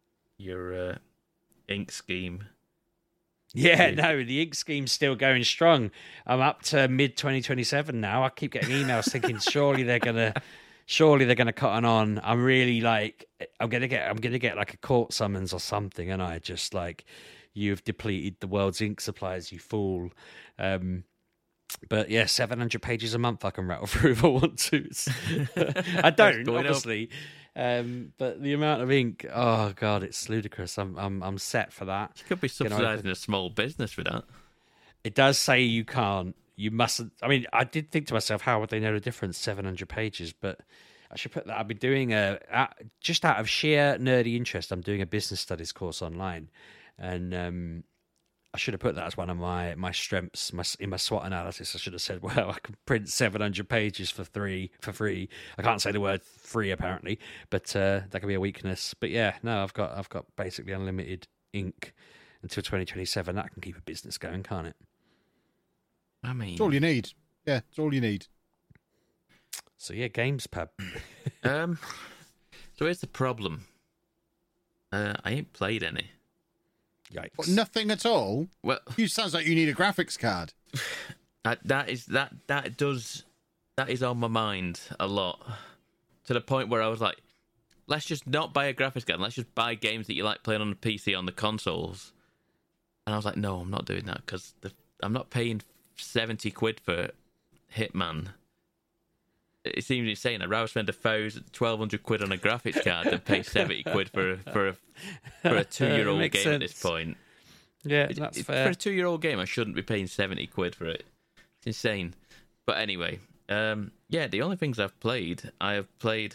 Speaker 3: ink scheme.
Speaker 2: Yeah, no, the ink scheme's still going strong. I'm up to mid-2027 now. I keep getting emails thinking surely they're gonna cotton on. I'm really like I'm gonna get like a court summons or something, and I just like, you've depleted the world's ink supplies, you fool. But yeah, 700 pages a month I can rattle through if I want to. I don't, obviously. But the amount of ink, oh god, it's ludicrous. I'm set for that.
Speaker 3: You could be subsidising a small business with that.
Speaker 2: It does say you can't. You mustn't. I mean, I did think to myself, how would they know the difference? 700 pages, but I should put that. I've been doing just out of sheer nerdy interest, I'm doing a business studies course online, and I should have put that as one of my strengths in my SWOT analysis. I should have said, well, I can print 700 pages for free. I can't say the word free apparently, but that could be a weakness. But yeah, no, I've got basically unlimited ink until 2027. That can keep a business going, can't it?
Speaker 3: I mean,
Speaker 1: it's all you need. Yeah, it's all you need.
Speaker 2: So yeah, games, Pab.
Speaker 3: So here's the problem. I ain't played any.
Speaker 2: Yikes.
Speaker 1: What, nothing at all?
Speaker 3: Well,
Speaker 1: you sounds like you need a graphics card.
Speaker 3: That is on my mind a lot, to the point where I was like, let's just not buy a graphics card. Let's just buy games that you like playing on the PC on the consoles. And I was like, no, I'm not doing that because I'm not paying 70 quid for Hitman. It seems insane. I'd rather spend 1,200 quid on a graphics card than pay 70 quid for a 2-year-old game
Speaker 2: sense.
Speaker 3: at this point.
Speaker 2: Yeah, that's fair.
Speaker 3: For a 2-year-old game, I shouldn't be paying 70 quid for it. It's insane. But anyway, the only things I've played, I played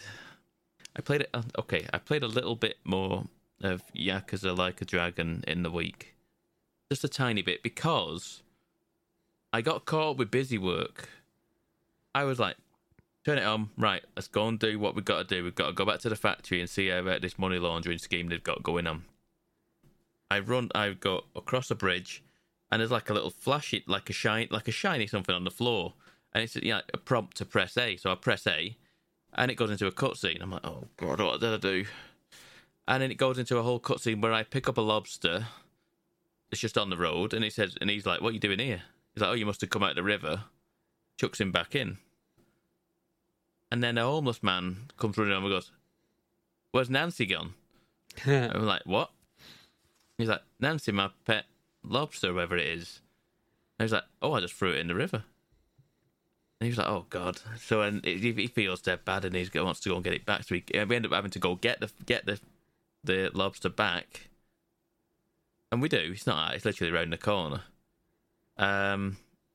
Speaker 3: a little bit more of Yakuza Like a Dragon in the week. Just a tiny bit, because I got caught up with busy work. I was like, turn it on, right, let's go and do what we've got to do. We've got to go back to the factory and see about this money laundering scheme they've got going on. I go across a bridge, and there's like a little flashy, like a shiny something on the floor. And it's a prompt to press A. So I press A, and it goes into a cutscene. I'm like, oh God, what did I do? And then it goes into a whole cutscene where I pick up a lobster. It's just on the road, and he's like, what are you doing here? He's like, oh, you must have come out of the river. Chucks him back in. And then a homeless man comes running over and goes, where's Nancy gone? I'm like, what? He's like, Nancy, my pet lobster, whatever it is. And he's like, oh, I just threw it in the river. And he was like, oh, God. So and he feels dead bad, and he wants to go and get it back. So we end up having to go get the lobster back. And we do. It's not. It's literally around the corner. And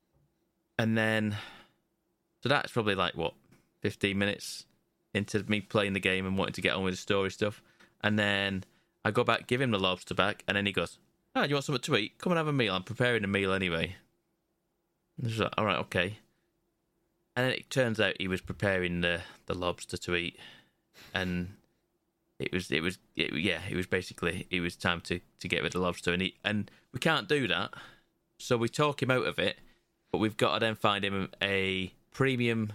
Speaker 3: then, so that's probably like, 15 minutes into me playing the game and wanting to get on with the story stuff. And then I go back, give him the lobster back, and then he goes, do you want something to eat? Come and have a meal. I'm preparing a meal anyway. And I was like, all right, okay. And then it turns out he was preparing the lobster to eat. And it was basically, it was time to get rid of the lobster and eat. And we can't do that. So we talk him out of it, but we've got to then find him a premium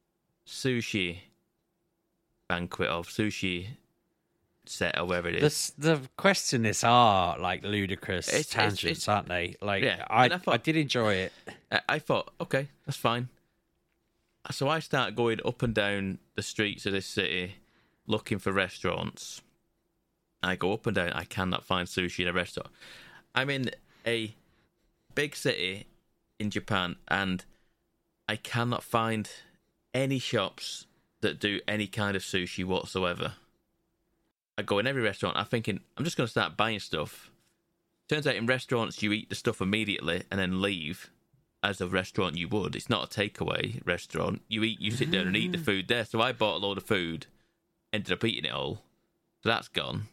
Speaker 3: sushi banquet of sushi set or whatever it is.
Speaker 2: The question is are like ludicrous tangents, aren't they? Like, yeah, I did enjoy it.
Speaker 3: I thought, okay, that's fine. So I start going up and down the streets of this city looking for restaurants. I go up and down. I cannot find sushi in a restaurant. I'm in a big city in Japan, and I cannot find any shops that do any kind of sushi whatsoever. I go in every restaurant. I'm thinking, I'm just going to start buying stuff. Turns out in restaurants, you eat the stuff immediately and then leave as a restaurant you would. It's not a takeaway restaurant. You sit down and eat the food there. So I bought a load of food, ended up eating it all. So that's gone.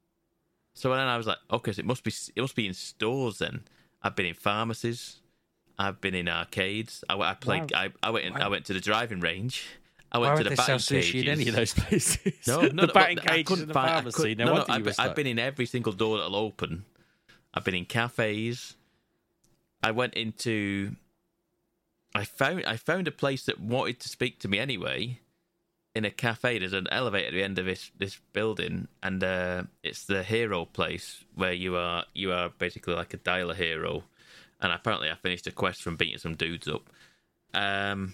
Speaker 3: So then I was like, okay, so it must be in stores then. I've been in pharmacies. I've been in arcades. I went to the driving range. I went to the batting cages.
Speaker 2: Sushi in any of those places?
Speaker 3: No,
Speaker 2: the batting cages in the pharmacy.
Speaker 3: I've been in every single door that'll open. I've been in cafes. I went into. I found a place that wanted to speak to me anyway. In a cafe, there's an elevator at the end of this building, and it's the hero place where you are basically like a dialer hero. And apparently, I finished a quest from beating some dudes up. And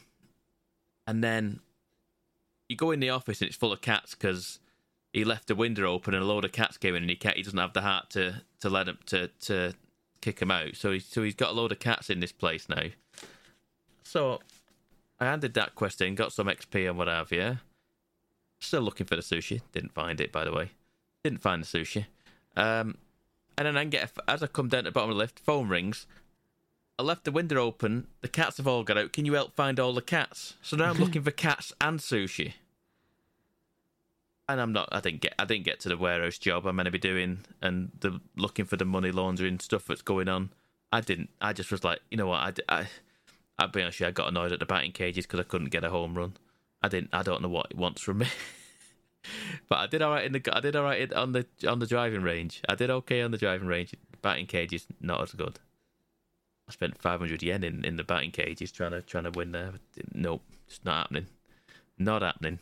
Speaker 3: then you go in the office and it's full of cats because he left the window open and a load of cats came in, and he doesn't have the heart to let him to kick him out. So he's got a load of cats in this place now. So I handed that quest in, got some XP and what have you. Still looking for the sushi. Didn't find it, by the way. Didn't find the sushi. And then as I come down to the bottom of the lift, phone rings. I left the window open. The cats have all got out. Can you help find all the cats? So now I'm looking for cats and sushi. And I didn't get to the warehouse job I'm meant to be doing, and looking for the money laundering stuff that's going on. I didn't. I just was like, you know what? I'll be honest with you, I got annoyed at the batting cages because I couldn't get a home run. I don't know what it wants from me. But I did all right on the driving range. I did okay on the driving range. Batting cages not as good. I spent 500 yen in the batting cages trying to win there. Nope, it's not happening. Not happening.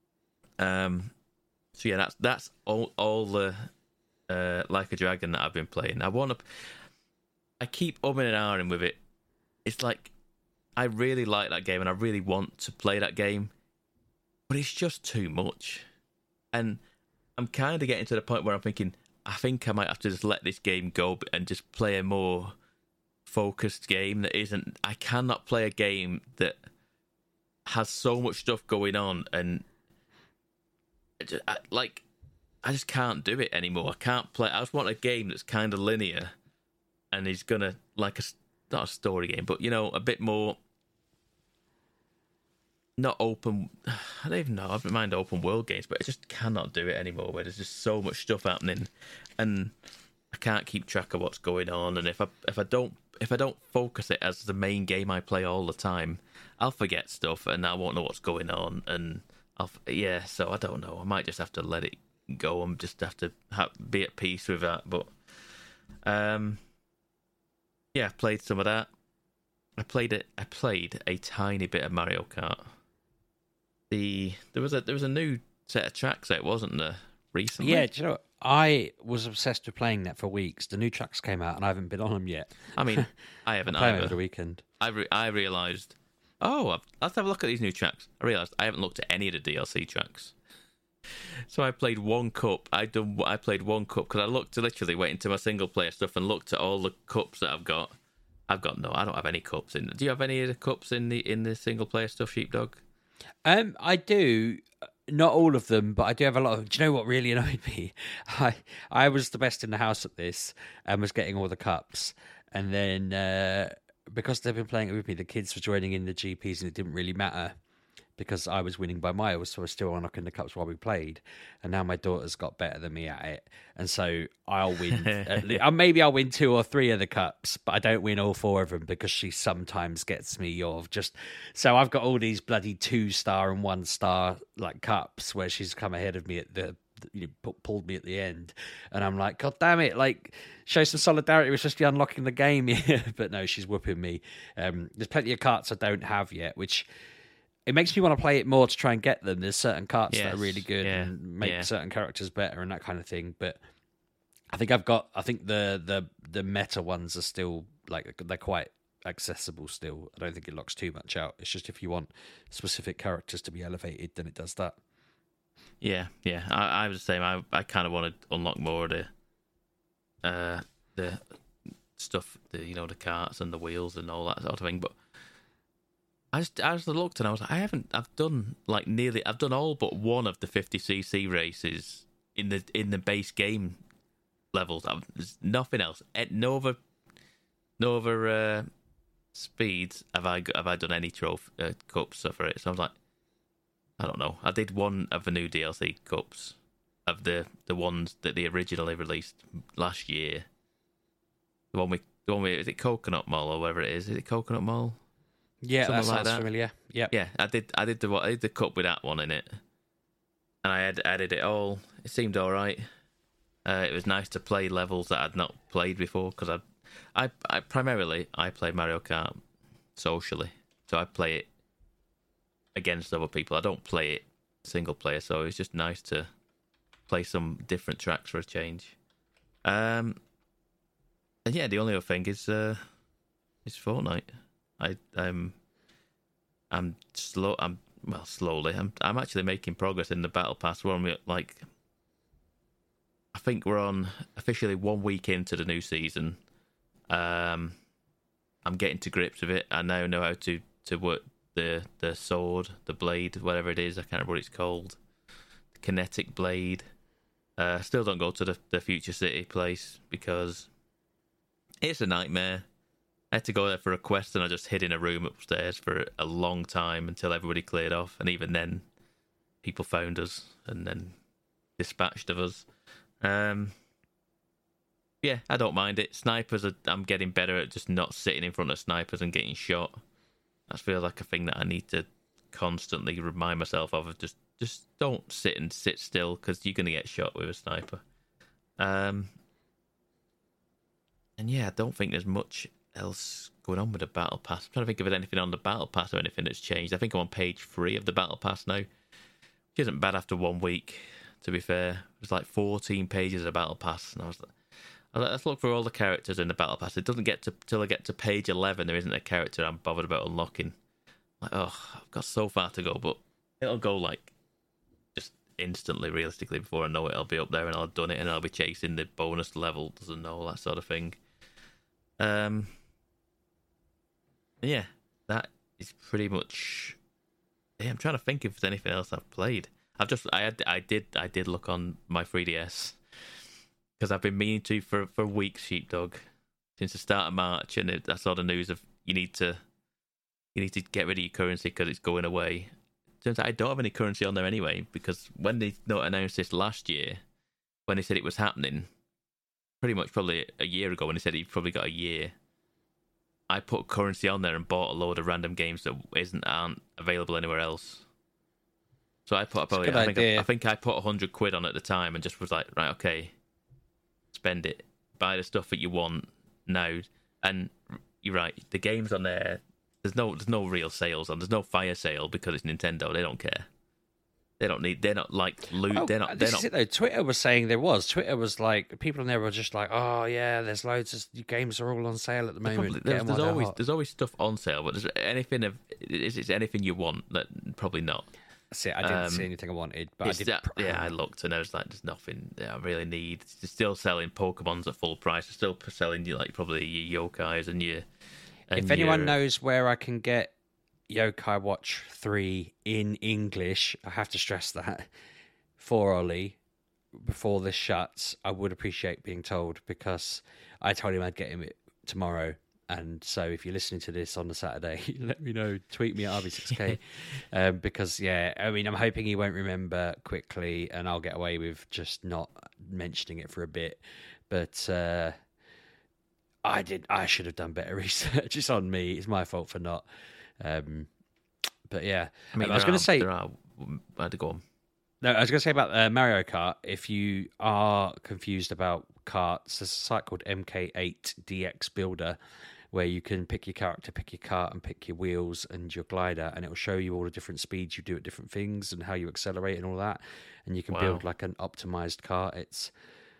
Speaker 3: So yeah, that's all the Like a Dragon that I've been playing. I keep umming and ahhing with it. It's like I really like that game and I really want to play that game, but it's just too much. And I'm kind of getting to the point where I'm thinking, I think I might have to just let this game go and just play a more focused game that isn't. I cannot play a game that has so much stuff going on, and I just can't do it anymore. I can't play. I just want a game that's kind of linear, and is gonna not a story game, but a bit more. Not open. I don't even know. I don't mind open world games, but I just cannot do it anymore. Where there's just so much stuff happening, and I can't keep track of what's going on. And if I don't focus it as the main game I play all the time, I'll forget stuff, and I won't know what's going on. And so I don't know. I might just have to let it go and just have to be at peace with that. But I played some of that. I played a tiny bit of Mario Kart. There was a new set of tracks that wasn't there recently.
Speaker 2: Yeah, do you know what? I was obsessed with playing that for weeks. The new tracks came out and I haven't been on them yet.
Speaker 3: I mean, I haven't
Speaker 2: either.
Speaker 3: over
Speaker 2: the weekend.
Speaker 3: I realised, let's have a look at these new tracks. I realised I haven't looked at any of the DLC tracks. So I played one cup. I played one cup because I literally went into my single player stuff and looked at all the cups that I've got. I don't have any cups in. Do you have any of the cups in the single player stuff, Sheepdog?
Speaker 2: I do. Not all of them, but I do have a lot of. Do you know what really annoyed me? I was the best in the house at this and was getting all the cups, and then because they've been playing it with me, the kids were joining in the GPs, and it didn't really matter because I was winning by miles, so I was still unlocking the cups while we played. And now my daughter's got better than me at it, and so I'll win. Maybe I'll win 2 or 3 of the cups, but I don't win all 4 of them because she sometimes gets me So I've got all these bloody 2-star and 1-star like cups where she's come ahead of me at pulled me at the end, and I'm like, God damn it! Like, show some solidarity. We're supposed to be unlocking the game here, but no, she's whooping me. There's plenty of carts I don't have yet, which. It makes me want to play it more to try and get them. There's certain carts that are really good and make certain characters better and that kind of thing. But I think the meta ones are still they're quite accessible still. I don't think it locks too much out. It's just if you want specific characters to be elevated, then it does that.
Speaker 3: Yeah. I was the same. I kind of want to unlock more of the stuff, the carts and the wheels and all that sort of thing. But I just looked and I was like, I've done all but one of the 50cc races in the base game levels. There's nothing else. No other speeds have I done any trophy cups for it. So I was like, I don't know. I did one of the new DLC cups of the ones that they originally released last year. The one with is it Coconut Mall or whatever it is? Is it Coconut Mall?
Speaker 2: Yeah,
Speaker 3: something
Speaker 2: that sounds familiar. Yep.
Speaker 3: Yeah, I did the cup with that one in it, and I had added it all. It seemed all right. It was nice to play levels that I'd not played before because I primarily play Mario Kart socially, so I play it against other people. I don't play it single player, so it's just nice to play some different tracks for a change. And yeah, the only other thing is Fortnite. I'm slowly. I'm actually making progress in the battle pass. We're on I think we're on officially 1 week into the new season. I'm getting to grips with it. I now know how to work the sword, the blade, whatever it is. I can't remember what it's called. The kinetic blade. Still don't go to the Future City place because it's a nightmare. I had to go there for a quest and I just hid in a room upstairs for a long time until everybody cleared off. And even then, people found us and then dispatched of us. Yeah, I don't mind it. Snipers, I'm getting better at just not sitting in front of snipers and getting shot. That feels like a thing that I need to constantly remind myself of. Just don't sit still because you're going to get shot with a sniper. And yeah, I don't think there's much else going on with the battle pass. I'm trying to think of anything on the battle pass or anything that's changed. I think I'm on page 3 of the battle pass now, which isn't bad after 1 week, to be fair. There's like 14 pages of battle pass, and I was like, let's look for all the characters in the battle pass. It doesn't get till I get to page 11 there isn't a character I'm bothered about unlocking. Like, I've got so far to go, but it'll go like just instantly. Realistically, before I know it, I'll be up there and I'll have done it, and I'll be chasing the bonus levels and all that sort of thing. Yeah, that is pretty much. Yeah, I'm trying to think if there's anything else I've played. I did look on my 3DS because I've been meaning to for weeks, Sheepdog, since the start of March, and I saw the news of you need to get rid of your currency because it's going away. Turns out I don't have any currency on there anyway, because when they announced this last year, when they said it was happening, pretty much probably a year ago, when they said you've probably got a year, I put currency on there and bought a load of random games that aren't available anywhere else. So I put probably, I think I put 100 quid on at the time and just was like, right, okay, spend it, buy the stuff that you want now. And you're right, the games on there, there's no real sales on. There's no fire sale because it's Nintendo. They don't care. They're not like loot.
Speaker 2: Oh,
Speaker 3: they're not.
Speaker 2: Is it though. Twitter was saying there was. Twitter was like, people on there were just like, oh yeah, there's loads of games are all on sale at the moment.
Speaker 3: There's always stuff on sale, but is anything you want? That probably not.
Speaker 2: That's it. I didn't see anything I wanted, but
Speaker 3: I looked and I was like, there's nothing that I really need. They're still selling Pokemons at full price. They're still selling you like probably your Yokais and your.
Speaker 2: If anyone knows where I can get Yokai Watch 3 in English, I have to stress that, for Ollie, before this shuts, I would appreciate being told, because I told him I'd get him it tomorrow. And so if you're listening to this on the Saturday, let me know. Tweet me at RB6K. Because, yeah, I mean, I'm hoping he won't remember quickly and I'll get away with just not mentioning it for a bit. But I should have done better research. It's on me. It's my fault for not. But yeah,
Speaker 3: I mean,
Speaker 2: I was going to say.
Speaker 3: I had to go on.
Speaker 2: No, I was going to say about Mario Kart. If you are confused about karts, there's a site called MK8DX Builder, where you can pick your character, pick your kart, and pick your wheels and your glider, and it will show you all the different speeds you do at different things and how you accelerate and all that. And you can build like an optimized kart. It's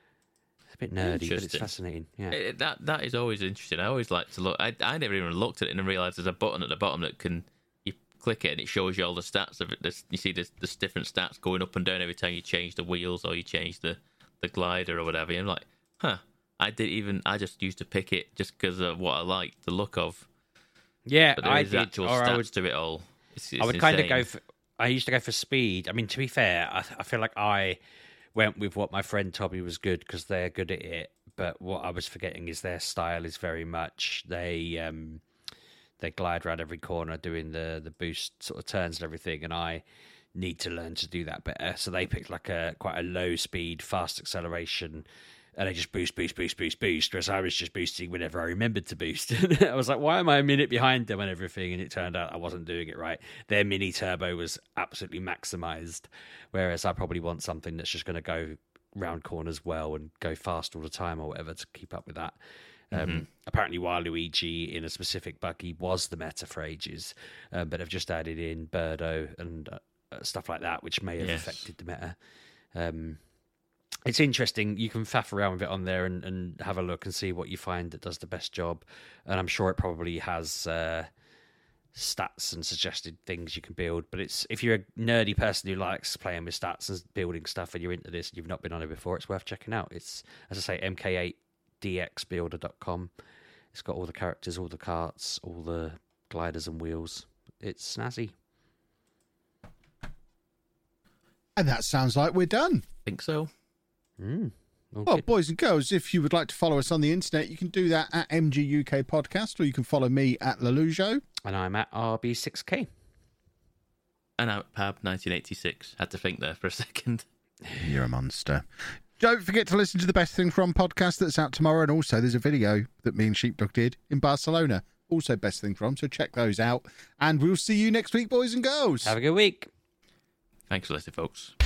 Speaker 2: a bit nerdy, but it's fascinating. Yeah,
Speaker 3: that is always interesting. I always like to look. I never even looked at it and realised there's a button at the bottom that you click it and it shows you all the stats of it. You see there's different stats going up and down every time you change the wheels or you change the glider or whatever. And I'm like, huh. I just used to pick it just because of what I liked the look of.
Speaker 2: Yeah,
Speaker 3: but there is actual stats to it all.
Speaker 2: I would kind of go for. I used to go for speed. I mean, to be fair, I feel like I went with what my friend told me was good because they're good at it. But what I was forgetting is their style is very much they glide around every corner doing the boost sort of turns and everything, and I need to learn to do that better. So they picked like quite a low speed, fast acceleration, and they just boost, whereas I was just boosting whenever I remembered to boost. I was like, why am I a minute behind them and everything? And it turned out I wasn't doing it right. Their mini turbo was absolutely maximized, whereas I probably want something that's just going to go round corners well and go fast all the time or whatever to keep up with that. Apparently Waluigi in a specific buggy was the meta for ages, but they've just added in Birdo and stuff like that, which may have affected the meta. It's interesting. You can faff around with it on there and have a look and see what you find that does the best job. And I'm sure it probably has stats and suggested things you can build. But if you're a nerdy person who likes playing with stats and building stuff and you're into this and you've not been on it before, it's worth checking out. It's, as I say, mk8dxbuilder.com. It's got all the characters, all the karts, all the gliders and wheels. It's snazzy.
Speaker 1: And that sounds like we're done.
Speaker 3: I think so.
Speaker 1: Well, boys and girls, if you would like to follow us on the internet, you can do that at MG UK Podcast, or you can follow me at Lelujo.
Speaker 2: And I'm at RB6K.
Speaker 3: And I'm at Pab1986. Had to think there for a second.
Speaker 1: You're a monster. Don't forget to listen to the Best Thing From podcast that's out tomorrow. And also, there's a video that me and Sheepdog did in Barcelona. Also, Best Thing From. So check those out. And we'll see you next week, boys and girls.
Speaker 2: Have a good week.
Speaker 3: Thanks for listening, folks.